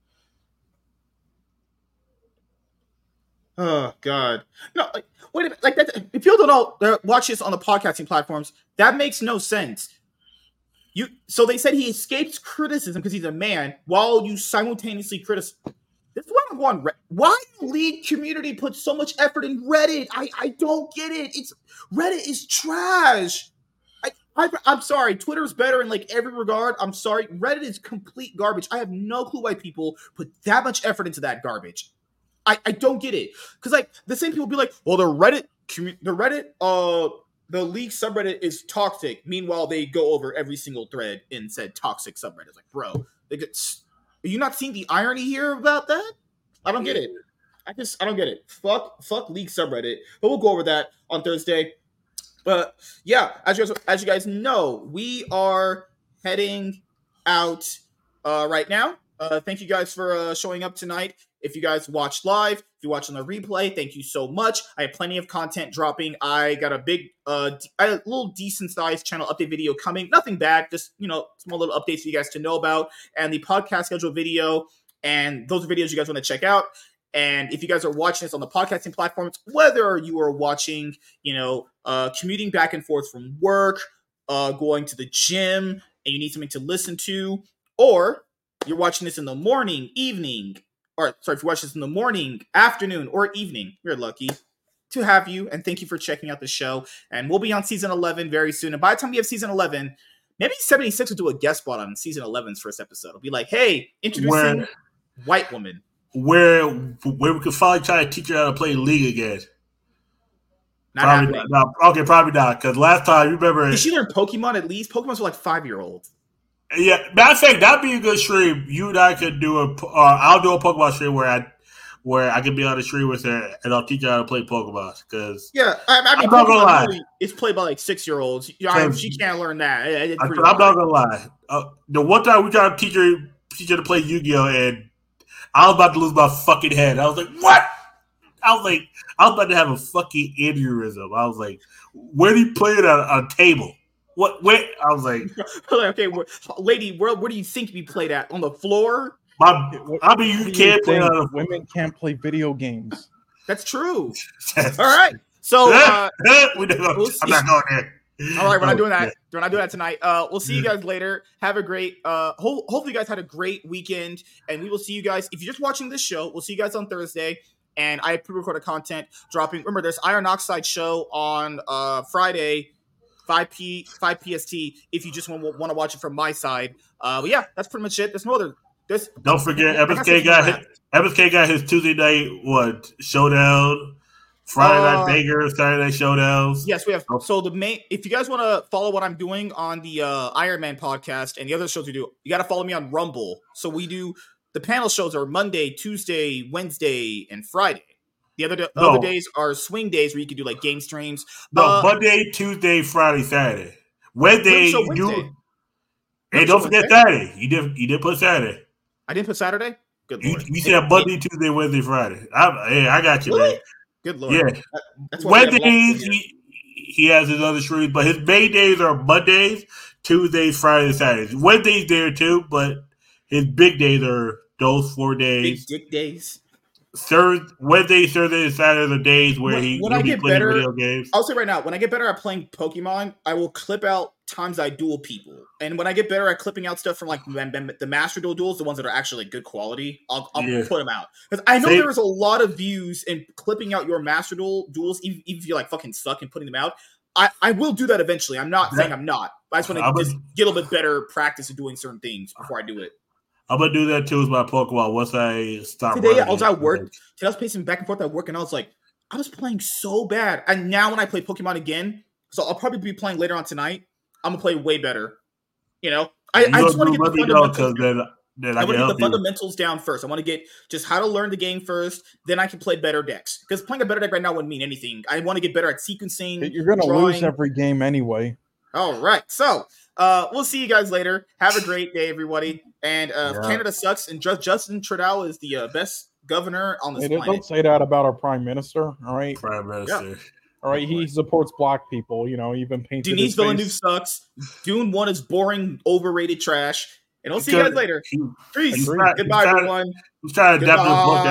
Oh, God. No, like, wait a minute. Like that, if people don't know, watch this on the podcasting platforms, that makes no sense. You So they said he escapes criticism because he's a man while you simultaneously criticize. This is why I'm going. Why the league community puts so much effort in Reddit? I, I don't get it. It's Reddit is trash. I, I I'm sorry. Twitter's better in like every regard. I'm sorry. Reddit is complete garbage. I have no clue why people put that much effort into that garbage. I, I don't get it. Because like the same people be like, well, the Reddit commu- the Reddit uh the league subreddit is toxic. Meanwhile, they go over every single thread in said toxic subreddit. It's like, bro, they get. Are you not seeing the irony here about that? I don't get it. I just I don't get it. Fuck fuck league subreddit. But we'll go over that on Thursday. But yeah, as you guys, as you guys know, we are heading out uh, right now. Uh, thank you guys for uh, showing up tonight. If you guys watched live, if you watched on the replay, thank you so much. I have plenty of content dropping. I got a big, uh, a little decent sized channel update video coming. Nothing bad, just, you know, small little updates for you guys to know about. And the podcast schedule video, and those are videos you guys want to check out. And if you guys are watching this on the podcasting platforms, whether you are watching, you know, uh, commuting back and forth from work, uh, going to the gym, and you need something to listen to, or you're watching this in the morning, evening, or sorry, if you watch this in the morning, afternoon, or evening, we're lucky to have you. And thank you for checking out the show. And we'll be on season eleven very soon. And by the time we have season eleven, maybe seventy-six will do a guest spot on season eleven's first episode. It'll be like, hey, introducing where, White Woman. Where where we could finally try to teach her how to play League again. Not probably happening. Not, no, okay, probably not. Because last time, you remember... Did she learn Pokemon at least? Pokemon's for like five-year-olds. Yeah, matter of fact, that'd be a good stream. You and I could do a. Uh, I'll do a Pokemon stream where I, where I can be on the stream with her, and I'll teach her how to play Pokemon. Because yeah, I, I mean, I'm not gonna lie, it's played by like six year olds. I mean, she can't learn that. It's I, I'm not gonna lie. Uh, the one time we tried to teach her, teach her to play Yu-Gi-Oh, and I was about to lose my fucking head. I was like, what? I was like, I was about to have a fucking aneurysm. I was like, where do you play it on, on a table? What? Wait! I was like, okay, lady, where, where do you think we played at? On the floor? My, I mean, you can't play. On women can't play video games. That's true. All right, so uh, we don't, we'll I'm not going there. All right, we're not doing that. We're not doing that tonight. Uh, we'll see you guys later. Have a great. Uh, ho- hopefully, you guys had a great weekend, and we will see you guys. If you're just watching this show, we'll see you guys on Thursday. And I have pre-recorded content dropping. Remember, there's Iron Oxide show on uh, Friday. five p five P S T if you just want, want to watch it from my side. Uh, but yeah, that's pretty much it. There's no other. There's, Don't forget, M S K got his, M S K got his Tuesday night what showdown, Friday uh, night banger, Saturday night showdowns. Yes, we have. So the main, if you guys want to follow what I'm doing on the uh, Iron Man podcast and the other shows we do, you got to follow me on Rumble. So we do the panel shows are Monday, Tuesday, Wednesday, and Friday. The other no. other days are swing days where you can do like game streams. No, uh, Monday, Tuesday, Friday, Saturday. Wednesday, you do. Wednesday. Hey, don't forget Wednesday? Saturday. You did. You did put Saturday. I didn't put Saturday. Good lord. You, you said Monday, Tuesday, Wednesday, Friday. I, hey, I got you, really? man. Good lord. Yeah. That, that's Wednesdays he, he has his other streams, but his main days are Mondays, Tuesdays, Fridays, Saturdays. Wednesdays there too, but his big days are those four days. Big dick days. Thursday, Wednesday, Thursday, and Saturday are the days where when, he when will I be get playing better, video games. I'll say right now, when I get better at playing Pokemon, I will clip out times I duel people. And when I get better at clipping out stuff from like the Master Duel duels, the ones that are actually good quality, I'll, I'll yeah. put them out. Because I know Same. there is a lot of views in clipping out your Master Duel duels, even, even if you like fucking suck and putting them out. I, I will do that eventually. I'm not that, saying I'm not. I just want to get a little bit better practice at doing certain things before I do it. I'm gonna do that too with my Pokemon once I start. Today I was at work. Today I was pacing back and forth at work, and I was like, I was playing so bad. And now when I play Pokemon again, so I'll probably be playing later on tonight. I'm gonna play way better. You know, I, I just want to get the fundamentals. Then, then I, I want to get the you. fundamentals down first. I want to get just how to learn the game first. Then I can play better decks. Because playing a better deck right now wouldn't mean anything. I want to get better at sequencing. You're gonna drawing. lose every game anyway. All right, so uh, we'll see you guys later. Have a great day, everybody. And uh, yeah. Canada sucks, and just Justin Trudeau is the uh, best governor on this hey, planet. Don't say that about our prime minister, all right? Prime minister. Yeah. All right, he supports black people, you know, even painted Denise his Villeneuve face. sucks. Dune one is boring, overrated trash. And I'll see you guys later. Peace. Goodbye, everyone. He's trying to adapt this book